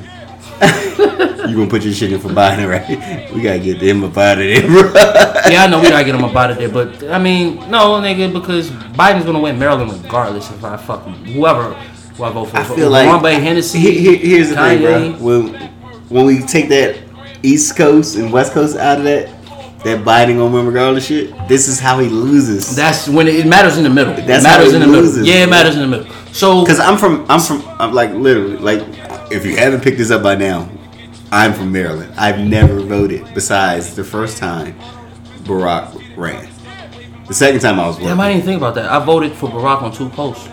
you gonna put your shit in for Biden, right? We gotta get him up out of there, bro. Yeah, I know we gotta get him up out of there, but I mean, no, nigga, because Biden's gonna win Maryland regardless if I fucking whoever who I vote for. I feel like Harambe Hennessy. he- he- here's the Kanye. thing, bro. When when we take that East Coast and West Coast out of that, that Biden gonna win regardless shit. This is how he loses. That's when it, it matters in the middle. That's it matters how in he the loses, middle. Yeah, it bro. matters in the middle. So Because I'm from, I'm from, I'm like literally, like if you haven't picked this up by now, I'm from Maryland. I've never voted besides the first time Barack ran. The second time I was voting. damn, I didn't think about that. I voted for Barack on two posts.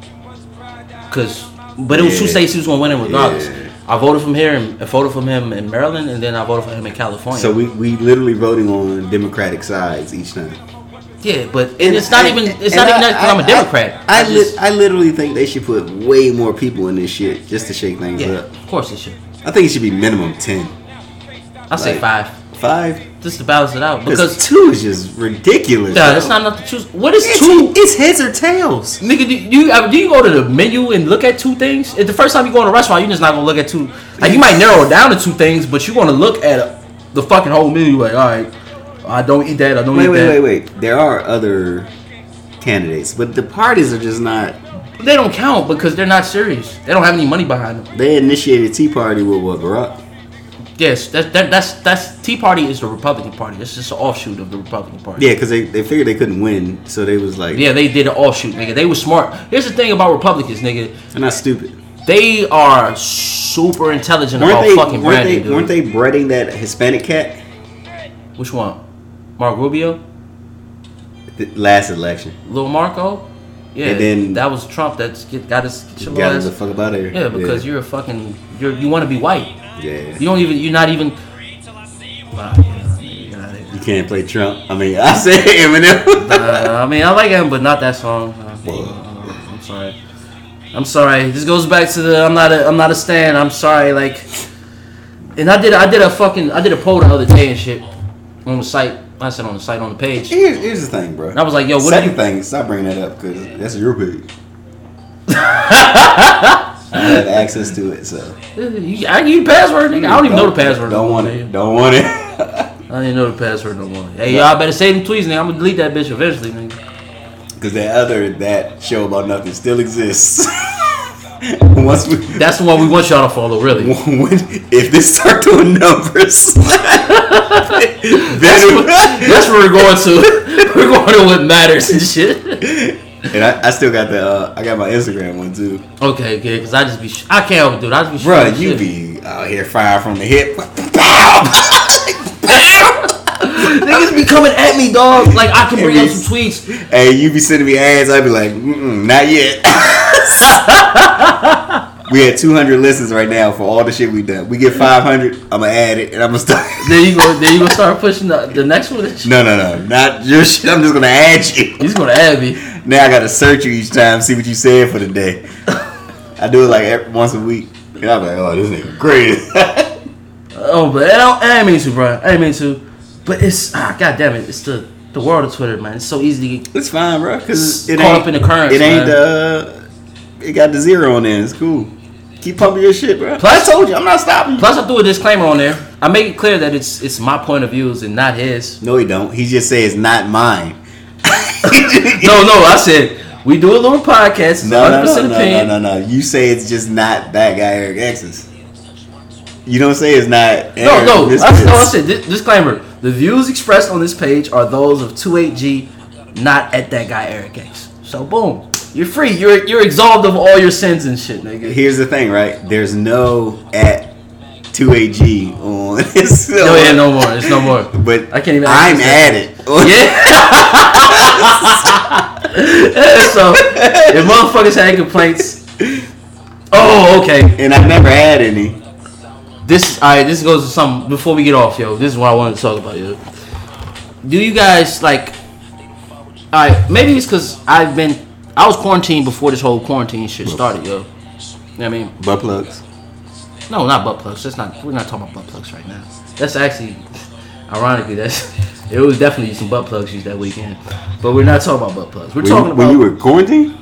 Cause, but it was two Yeah. states he was gonna win it regardless. Yeah. I voted from here and I voted from him in Maryland, and then I voted for him in California. So we, we literally voting on Democratic sides each time. yeah, but and it's not And- even it's and not I- even that 'cause I'm a I- Democrat. I, I, I just- li- I literally think they should put way more people in this shit just to shake things yeah, up. of course it should. I think it should be minimum ten. I say Like, five, Five? just to balance it out. Because Because two is just ridiculous. nah, bro. that's not enough to choose. What is It's, two? it's heads or tails. Nigga, do you uh, do you go to the menu and look at two things? If the first time you go in a restaurant, you're just not gonna look at two. Like you might narrow it down to two things, but you're gonna look at uh, the fucking whole menu. Like, all right, I don't eat that. I don't Wait, eat wait, that. wait, wait. There are other candidates, but the parties are just not. They don't count because they're not serious. They don't have any money behind them. They initiated Tea Party with what, Barack? Yes, that, that that's that's Tea Party is the Republican Party. That's just an offshoot of the Republican Party. Yeah, because they, they figured they couldn't win, so they was like, Yeah, they did an offshoot, nigga. They were smart. Here's the thing about Republicans, nigga. they're not stupid. They are super intelligent Weren't about they, fucking weren't, branding, they, dude. weren't they breading that Hispanic cat Which one? Mark Rubio? the last election? Lil Marco? Yeah, And then- that was Trump that get, got us get your Got ass. him the fuck up out of here. Yeah, because you're a fucking you're you want to be white. Yeah. You don't even you're not even. Wow, yeah, get outta here. You can't play Trump. I mean, I said Eminem. Uh, I mean, I like him, but not that song. Uh, uh, I'm sorry. I'm sorry. This goes back to the I'm not a I'm not a stan. I'm sorry. Like, and I did I did a fucking I did a poll the other day and shit on the site. I said on the site on the page. Here's, here's the thing, bro. And I was like, yo, what Second do you? thing, stop bringing that up because that's your page. I have access to it, so You, I give you the password, nigga. I don't even know the password. Don't no want more, it. nigga. Don't want it. I don't even know the password no more. Hey, y'all better save them tweets, nigga. I'm gonna delete that bitch eventually, nigga. Because that other that show about nothing still exists. Once we, That's the one we want y'all to follow, really. when, if this start doing numbers, then That's where we're going to. We're going to what matters and shit. and I, I still got the uh, I got my Instagram one too. Okay, good, because I just be, sh- I can't help it, dude. I just be Bruh, shooting you shit. be out here fire from the hip. Niggas be coming at me, dog. Like, I can bring up Every- some tweets. Hey, you be sending me ads. I be like, mm-mm, not yet. We had two hundred listens right now for all the shit we done. We get five hundred. I'm gonna add it and I'm gonna start. Then you go, then you gonna start pushing the, the next one. No, no, no, not your shit. I'm just gonna add you. He's gonna add me. Now I gotta search you each time, see what you said for the day. I do it like every, once a week, and I'm like, oh, this nigga great. Oh, but I, don't, I ain't mean to, bro. I ain't mean to. But it's, ah, god damn it. It's the, the world of Twitter, man. It's so easy to get. It's fine, bro, because it Caught ain't up in the currents, It ain't man. uh, it got the zero on there. It's cool. Keep pumping your shit, bro. Plus, I told you, I'm not stopping you. Plus, I threw a disclaimer on there. I make it clear that it's it's my point of views and not his. No, he don't. He just say it's not mine. no, no, I said we do a little podcast. It's no, one no, hundred no, percent no, opinion. no, no, no. You say it's just not that guy Eric X's. You don't say it's not. No, Eric, no, this I, is- no. I said dis- disclaimer: the views expressed on this page are those of two eight G, not at that guy Eric X. So boom, you're free. You're you're absolved of all your sins and shit, nigga. Here's the thing, right? There's no at two A G on this. No, yeah, no more. It's no more. But I can't even. I'm access at it. Yeah. So if motherfuckers had complaints, oh, okay. And I never had any. This all right. This goes to something before we get off, yo. This is what I wanted to talk about, yo. Do you guys like? All right, maybe it's because I've been. I was quarantined before this whole quarantine shit started, yo. You know what I mean? Butt plugs. No, not butt plugs. That's not. We're not talking about butt plugs right now. That's actually, ironically, that's. It was definitely some butt plugs used that weekend, but we're not talking about butt plugs. We're When talking you, about. when you were quarantined?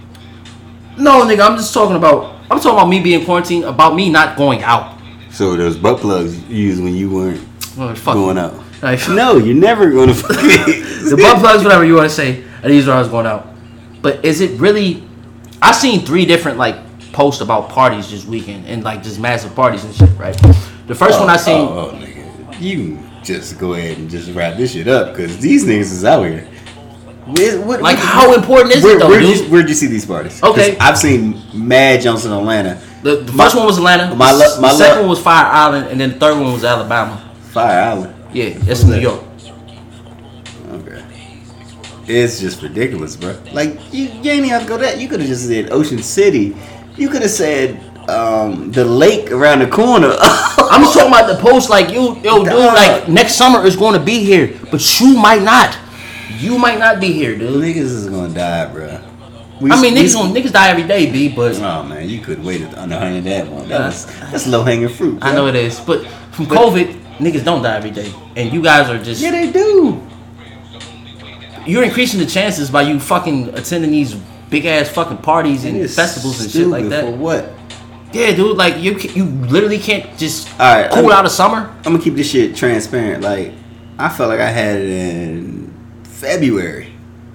No, nigga. I'm just talking about. I'm talking about me being quarantined. About me not going out. So those butt plugs you used when you weren't Oh, fuck going you. out. Like, No, you're never going to fucking. the butt plugs, whatever you want to say. I used when I was going out. But is it really? I seen three different like posts about parties this weekend and like just massive parties and shit. Right. The first oh, one I seen. Oh, oh, nigga. You just go ahead and just wrap this shit up because these niggas is out here. Where, what, Like, what- how important is where, it though, where'd dude? you, where'd you see these parties? 'Cause Okay. I've seen Mad Johnson, Atlanta. The, the My- first one was Atlanta. my lo- my the second lo- one was Fire Island, and then the third one was Alabama. Fire Island. Yeah, that's in New that? York. Okay. It's just ridiculous, bro. Like, you, you ain't even have to go that. You could have just said Ocean City. You could have said um, the lake around the corner. I'm just talking about the post. Like, you, yo, dude, Dog. like next summer is going to be here, but you might not. You might not be here, dude. Niggas is gonna die, bro. We, I mean, we- niggas, gonna, niggas die every day, b. But Oh man, you couldn't wait under hundred that one. That was that's low hanging fruit. I bro. know it is. But from COVID, niggas don't die every day, and you guys are just Yeah, they do. you're increasing the chances by you fucking attending these big ass fucking parties and It's festivals and shit like stupid. For that. what? Yeah, dude, like you ca- you literally can't just All right, cool I'm- out of summer. I'm gonna keep this shit transparent. Like, I felt like I had it in February,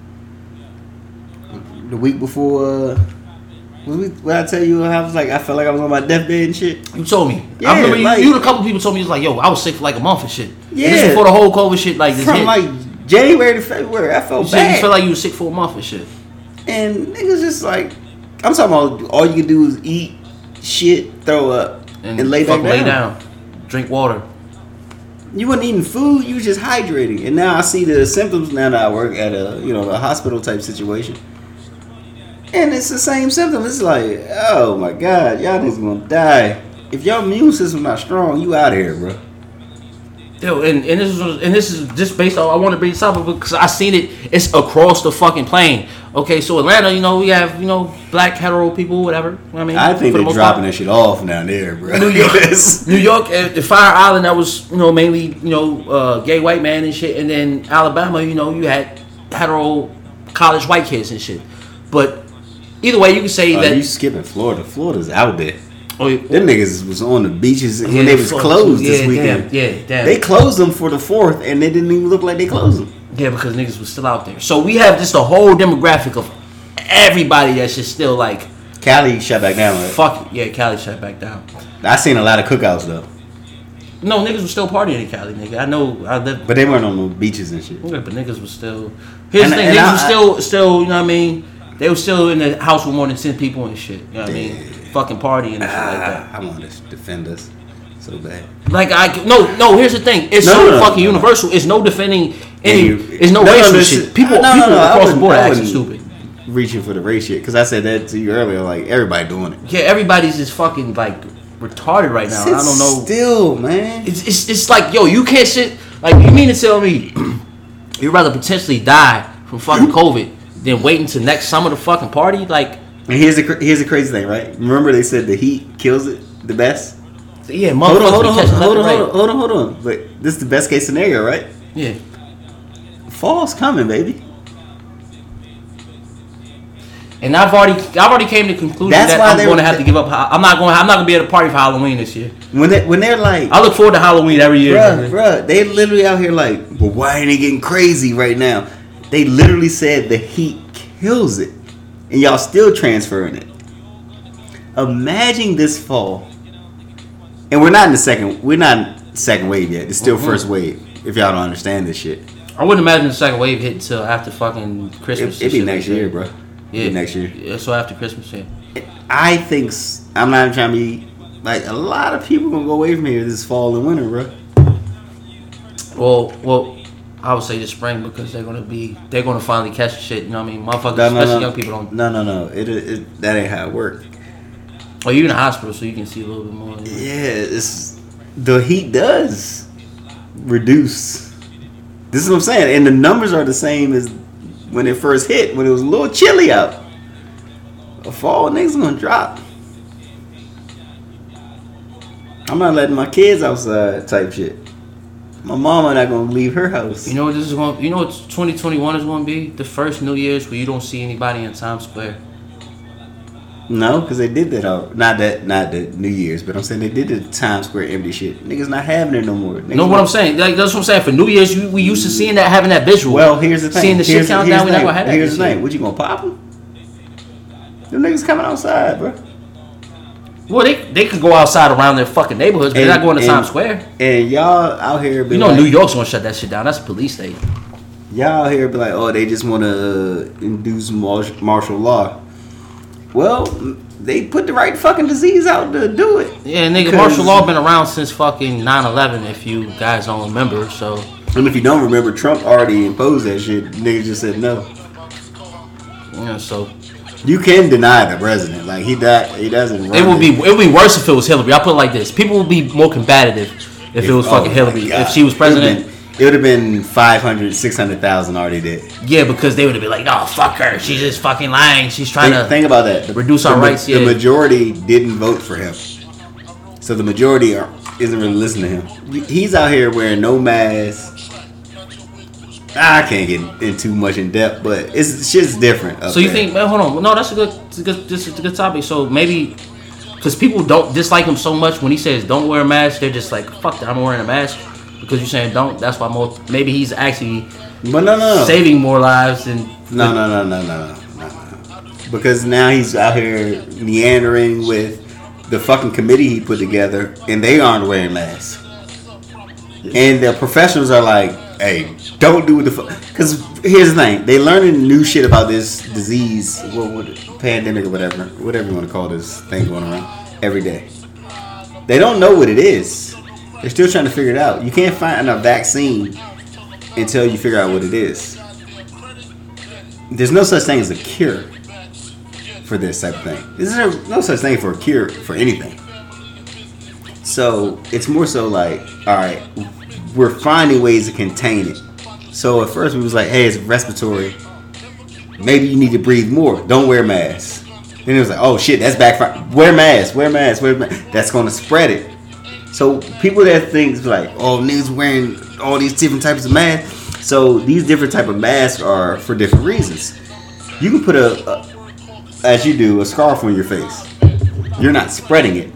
the week before. Uh, was we, when I tell you I was like I felt like I was on my deathbed and shit. You told me. Yeah, I remember you, like- you and a couple people told me, it was like, yo, I was sick for like a month and shit. Yeah. And this before the whole COVID shit like this From hit. like January to February, I felt you said you bad. felt like you were sick for a month and shit. And niggas just like, I'm talking about all you can do is eat, shit, throw up, and, lay back fucking down. lay down. Drink water. You wasn't eating food, you was just hydrating. And now I see the symptoms now that I work at a, you know, a hospital type situation. And it's the same symptom. It's like, oh my God, y'all niggas gonna die. If your immune system not strong, you out of here, bro. Yo, and, and this is and this is just based on I want to bring this up because I seen it. It's across the fucking plane. Okay, so Atlanta, you know, we have you know black hetero people, whatever. You know what I mean, I think For the they're most dropping part. that shit off down there, bro. New York, New York, at the Fire Island, that was you know mainly you know uh, gay white man and shit, and then Alabama, you know, you had hetero college white kids and shit. But either way, you can say Oh, that. you skipping Florida. Florida's out there. Oh, yeah, Them niggas was on the beaches yeah, when they was fuck, closed yeah, this weekend. Damn, yeah, damn. They closed them for the fourth, and they didn't even look like they closed them. Yeah, because niggas was still out there. So we have just a whole demographic of everybody that's just still like, Cali shut back down. Right? fuck it. Yeah, Cali shut back down. I seen a lot of cookouts though, No, niggas was still partying in Cali, nigga. I know. I lived. but they weren't on the beaches and shit. Yeah, but niggas was still. Here's And- the thing, and niggas I- was still, still, you know what I mean? They were still in the house with more than ten people and shit. You know what I mean? Fucking partying and shit like that. Ah, I want to defend us so bad. Like I no no. Here's the thing. It's No, so no, no, fucking no, no. universal. It's no defending any. Yeah, you- It's no, no, no, racial this shit. is- People no, no, people no, I across the wouldn't- board I are acting wouldn't stupid. Reaching for the race shit because I said that to you earlier. Like everybody doing it. Yeah, everybody's just fucking like retarded right now. Sit I don't know. Still, man. It's, it's it's like yo, you can't sit. Like you mean to tell me you'd rather potentially die from fucking COVID than wait until next summer to fucking party? Like And here's the cra- here's the crazy thing, right? Remember they said the heat kills it the best. yeah, Hold on, motherfuckers hold be on, hold catching on, hold on, left and hold on, hold on, hold on. But this is the best case scenario, right? right. Yeah. Fall's coming, baby. And I've already, I've already came to the conclusion That's that why I'm they going to were- have to give up. I'm not going. I'm not going to be able to party for Halloween this year. When they when they're like, I look forward to Halloween every year. bruh, bruh, they literally out here like, well, why ain't it getting crazy right now? They literally said the heat kills it, and y'all still transferring it. Imagine this fall, and we're not in the second. We're not in second wave yet. It's still Mhm. first wave. If y'all don't understand this shit, I wouldn't imagine the second wave hit until after fucking Christmas. it, it'd be next year, bro. Yeah, It'd be next year. Yeah, so after Christmas, yeah. I think s- I'm not trying to be like a lot of people gonna go away from here this fall and winter, bro. Well, well, I would say the spring because they're gonna be, they're gonna finally catch the shit. You know what I mean? Motherfuckers, No, no, especially no. young people don't. No, no, no. It, it that ain't how it works. Oh, you're in the hospital, so you can see a little bit more. Yeah, it's the heat does reduce. This is what I'm saying, and the numbers are the same as when it first hit, when it was a little chilly out. A fall, niggas gonna drop. I'm not letting my kids outside, type shit. My mama not gonna leave her house. You know what this is going? You know what twenty twenty-one is going to be? The first New Year's where you don't see anybody in Times Square. No, because they did that. All, not that, not the New Year's, but I'm saying they did the Times Square empty shit. Niggas not having it no more. Niggas You know what I'm saying? Like that's what I'm saying. For New Year's, you, we used to seeing that, having that visual. Well, here's the thing. Seeing the shit here's count here's down, we the never thing. had that. Here's this the thing. year. What you gonna pop them? Them niggas coming outside, bro. Well, they they could go outside around their fucking neighborhoods, but they're not going to and- Times Square. And y'all out here be You know, like, New York's gonna shut that shit down. That's a police state. y'all out here be like, oh, they just want to uh, induce mar- martial law. Well, they put the right fucking disease out to do it. Yeah, nigga, 'Cause- martial law been around since fucking nine eleven. If you guys don't remember, so And if you don't remember, Trump already imposed that shit. Niggas just said no. you know, so You can deny the president. Like he died, he doesn't. Run it would be it. it would be worse if it was Hillary. I'll put it like this: people would be more combative if it was Oh fucking my Hillary. God. If she was president. It would have been five hundred, six hundred thousand already dead. Yeah, because they would have been like, "No, fuck her. She's just fucking lying. She's trying Think, to." think about that. The, reduce the our ma- rights, The yeah. majority didn't vote for him, so the majority are, isn't really listening to him. He's out here wearing no mask. I can't get in too much in depth, but it's shit's different. up So you there. think? Man, hold on. No, that's a good, it's a good, this is a good topic. So maybe because people don't dislike him so much when he says don't wear a mask, they're just like, "Fuck that, I'm wearing a mask." Because you're saying don't. That's why more. Maybe he's actually But no, no, no. saving more lives than. No, no, no, no, no, no, no, no. Because now he's out here meandering with the fucking committee he put together, and they aren't wearing masks. And the professionals are like, "Hey, don't do what the fuck." Because here's the thing: they learning new shit about this disease, what, what pandemic or whatever, whatever you want to call this thing going around every day. They don't know what it is. They're still trying to figure it out. You can't find a vaccine until you figure out what it is. There's no such thing as a cure for this type of thing. There's no such thing for a cure for anything. So it's more so like, all right, we're finding ways to contain it. So at first we was like, hey, it's respiratory. Maybe you need to breathe more. Don't wear masks. Then it was like, oh shit, that's backfire. Wear masks, wear masks, wear masks. That's going to spread it. So people that think like, oh, niggas wearing all these different types of masks. So these different type of masks are for different reasons. You can put a, a as you do, a scarf on your face. You're not spreading it.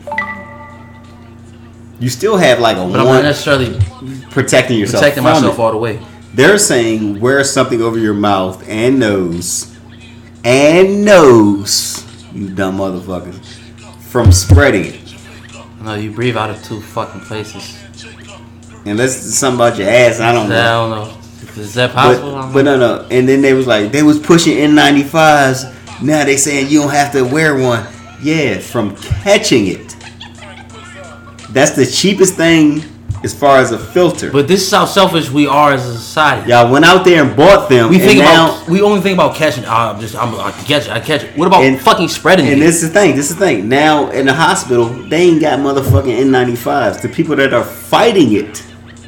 You still have like a But I'm not one necessarily protecting yourself. protecting from myself it. all the way. They're saying wear something over your mouth and nose and nose, you dumb motherfuckers, from spreading it. No, you breathe out of two fucking places. Unless it's something about your ass, I don't I know. don't know. Is that possible? I But, don't but know. no, no. And then they was like, they was pushing N ninety-fives. Now they saying you don't have to wear one. Yeah, from catching it. That's the cheapest thing as far as a filter. But this is how selfish we are as a society. Y'all went out there and bought them. We and think now, about we only think about catching. Oh, I'm just I'm I can catch it. I catch it. What about And- fucking spreading And it? this is the thing. This is the thing. Now in the hospital, they ain't got motherfucking N ninety-fives. The people that are fighting it.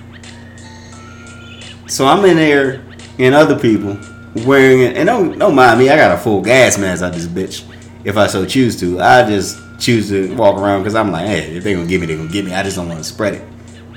So I'm in there, and other people wearing it. And don't don't mind me. I got a full gas mask out this bitch. If I so choose to, I just choose to walk around because I'm like, hey, if they gonna give me, they gonna give me. I just don't want to spread it.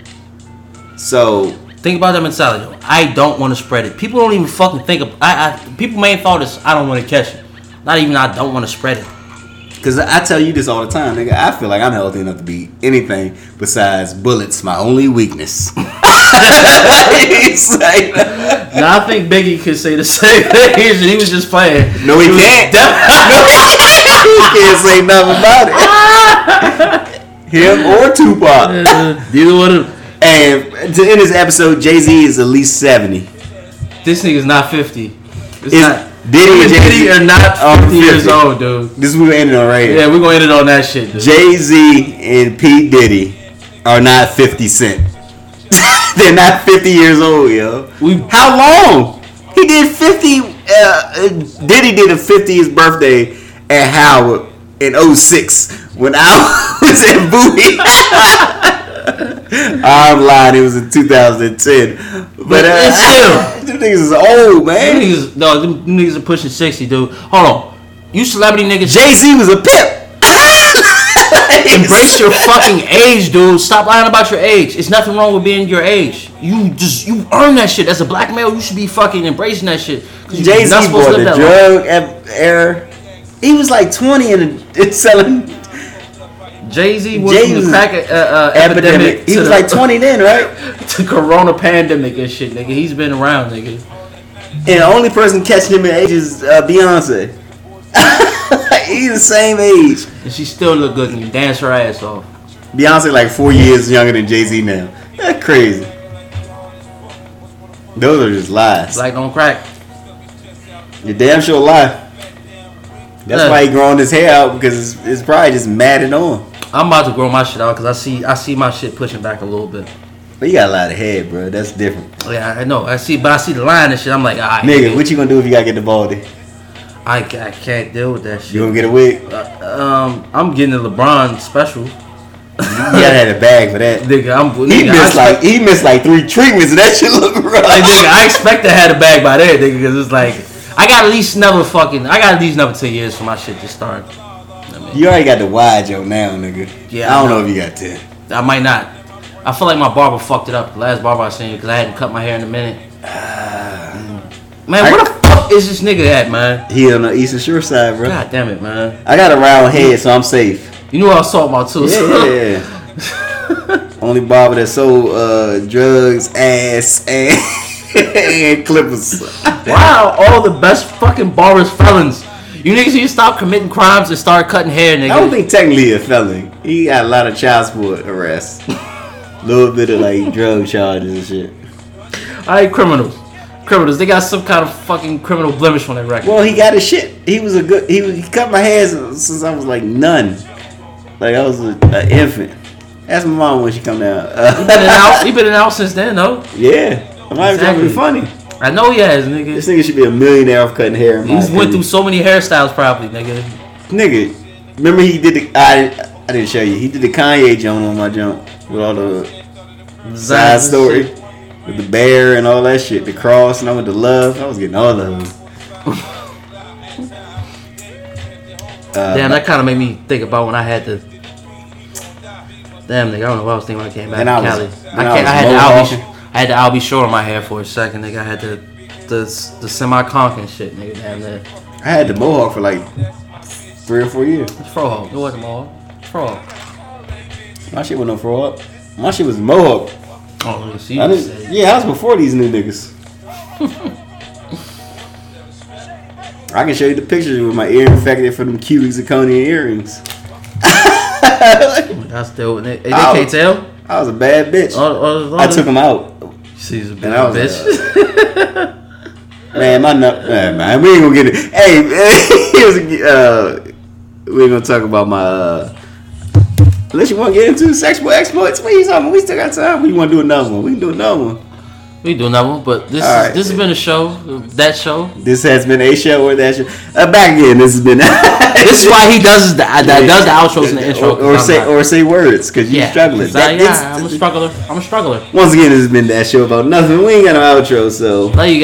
So Think about that mentality. Though. I don't want to spread it. People don't even fucking think of. I, I people main thought is I don't want to catch it. Not even I don't want to spread it. Cause I tell you this all the time, nigga. I feel like I'm healthy enough to be anything besides bullets. My only weakness. He's like, Now I think Biggie could say the same thing. He was just playing. no, he, he can't. No, he can't say nothing about it. Him or Tupac. Neither one of them. And to end this episode, Jay-Z is at least seventy. This nigga's not fifty. It's Is not. Diddy and Diddy Jay-Z are not are fifty years fifty. old, dude. This is what we're ending on right here. Yeah, we're gonna end it on that shit, dude. Jay-Z and P. Diddy are not fifty Cent. They're not fifty years old, yo. We- How long? He did fifty. Uh, Diddy did a fiftieth birthday at Howard in oh six when I was at Bowie. I'm lying. It was in two thousand ten. But, But uh, it's still. them niggas is old, Them man. niggas, no, them niggas are pushing sixty, dude. Hold on. You celebrity niggas, Jay-Z was a pimp. embrace your fucking age, dude. Stop lying about your age. It's nothing wrong with being your age. You just, you earn that shit. As a black male, you should be fucking embracing that shit. 'Cause you're Jay-Z not supposed to bought live the that long. drug ep- era. He was like twenty and it's selling Jay-Z was Jay from was the crack uh, uh, epidemic. epidemic. He to was the- like twenty then, right? to Corona pandemic and shit, nigga. He's been around, nigga. And the only person catching him in age is uh, Beyonce. He's the same age. And she still look good and you dance her ass off. Beyonce like four years younger than Jay-Z now. That's crazy. Those are just lies. Black don't crack. You're damn sure lie. That's Yeah. why he growing his hair out because it's, it's probably just matted on. I'm about to grow my shit out because I see I see my shit pushing back a little bit. But you got a lot of head, bro. That's different. Yeah, I know. I see, but I see the line and shit. I'm like, alright, Nigga, what you gonna do if you gotta get the baldy? I, ca- I can't deal with that shit. You gonna get a wig? Uh, um, I'm getting the LeBron special. You gotta have a bag for that. Nigga, I'm He nigga, I missed like expect, he missed like three treatments and that shit look rough. like, nigga, I expect to have a bag by then, nigga, because it's like I got at least another fucking I got at least another two years for my shit to start. I mean, You already got the wide Joe now, nigga. Yeah, I I don't know. know if you got ten. I might not. I feel like my barber fucked it up. The last barber I seen because I hadn't cut my hair in a minute. Man, I- where the fuck is this nigga at, man? He on the Eastern Shore side, bro. God damn it, man. I got a round head, so I'm safe. You knew what I was talking about too. Yeah. Only barber that sold uh, drugs, ass, and, and clippers. Wow, all the best fucking barbers felons. You niggas need to stop committing crimes and start cutting hair, nigga. I don't think technically a felon. He got a lot of child support arrests. A little bit of like drug charges and shit. Alright, criminals. Criminals, they got some kind of fucking criminal blemish on their record. Well, he got his shit. He was a good. He, was, he cut my hair since, since I was like none. Like I was an infant. Ask my mom when she come down. He been in and out, he been in and out since then, though. Yeah, I'm not even trying to be Exactly. funny. I know he has, nigga. This nigga should be a millionaire off cutting hair. in my He's went opinion. through so many hairstyles, probably, nigga. Nigga, remember he did the I I didn't show you. He did the Kanye joint on my jump with all the side story with the bear and all that shit, the cross, and I went to love. I was getting all of them. Uh, Damn, that kind of made me think about when I had to. Damn, nigga, I don't know what I was thinking when I came back Then to I was- Cali. then I, I can't, was I had the Albie, mohawking. I had the Albie Shore on my hair for a second, nigga. I had the the the semi conk and shit, nigga. Damn, there. I had the mohawk for like three or four years. It's fro. It wasn't mohawk. It's fro. My shit wasn't no fro up. My shit was mohawk. Oh, look, see, I you didn't, said- yeah, I was before these new niggas. I can show you the pictures with my ear infected for them cubic zirconia earrings. I still, they, they Oh. can't tell. I was a bad bitch. All, all, all I took them out. She's a And I was bitch. Man, my nut. Man, man, we ain't gonna get it. Hey, here's a, uh, we ain't gonna talk about my. Uh, unless you want to get into sexual exploits, what you talking about? We still got time. We want to do another one. We can do another one. We do another one, but this All is, right. this has been a show. That show. This has been a show or that show. Uh, back again. This has been. This is why he does the that does the outros and the intro. Or, or 'cause I'm say not- or say words because you're yeah, struggling. 'cause I, That- yeah, it's- I'm a struggler. I'm a struggler. Once again, this has been that show about nothing. We ain't got no outro, so. Love you guys.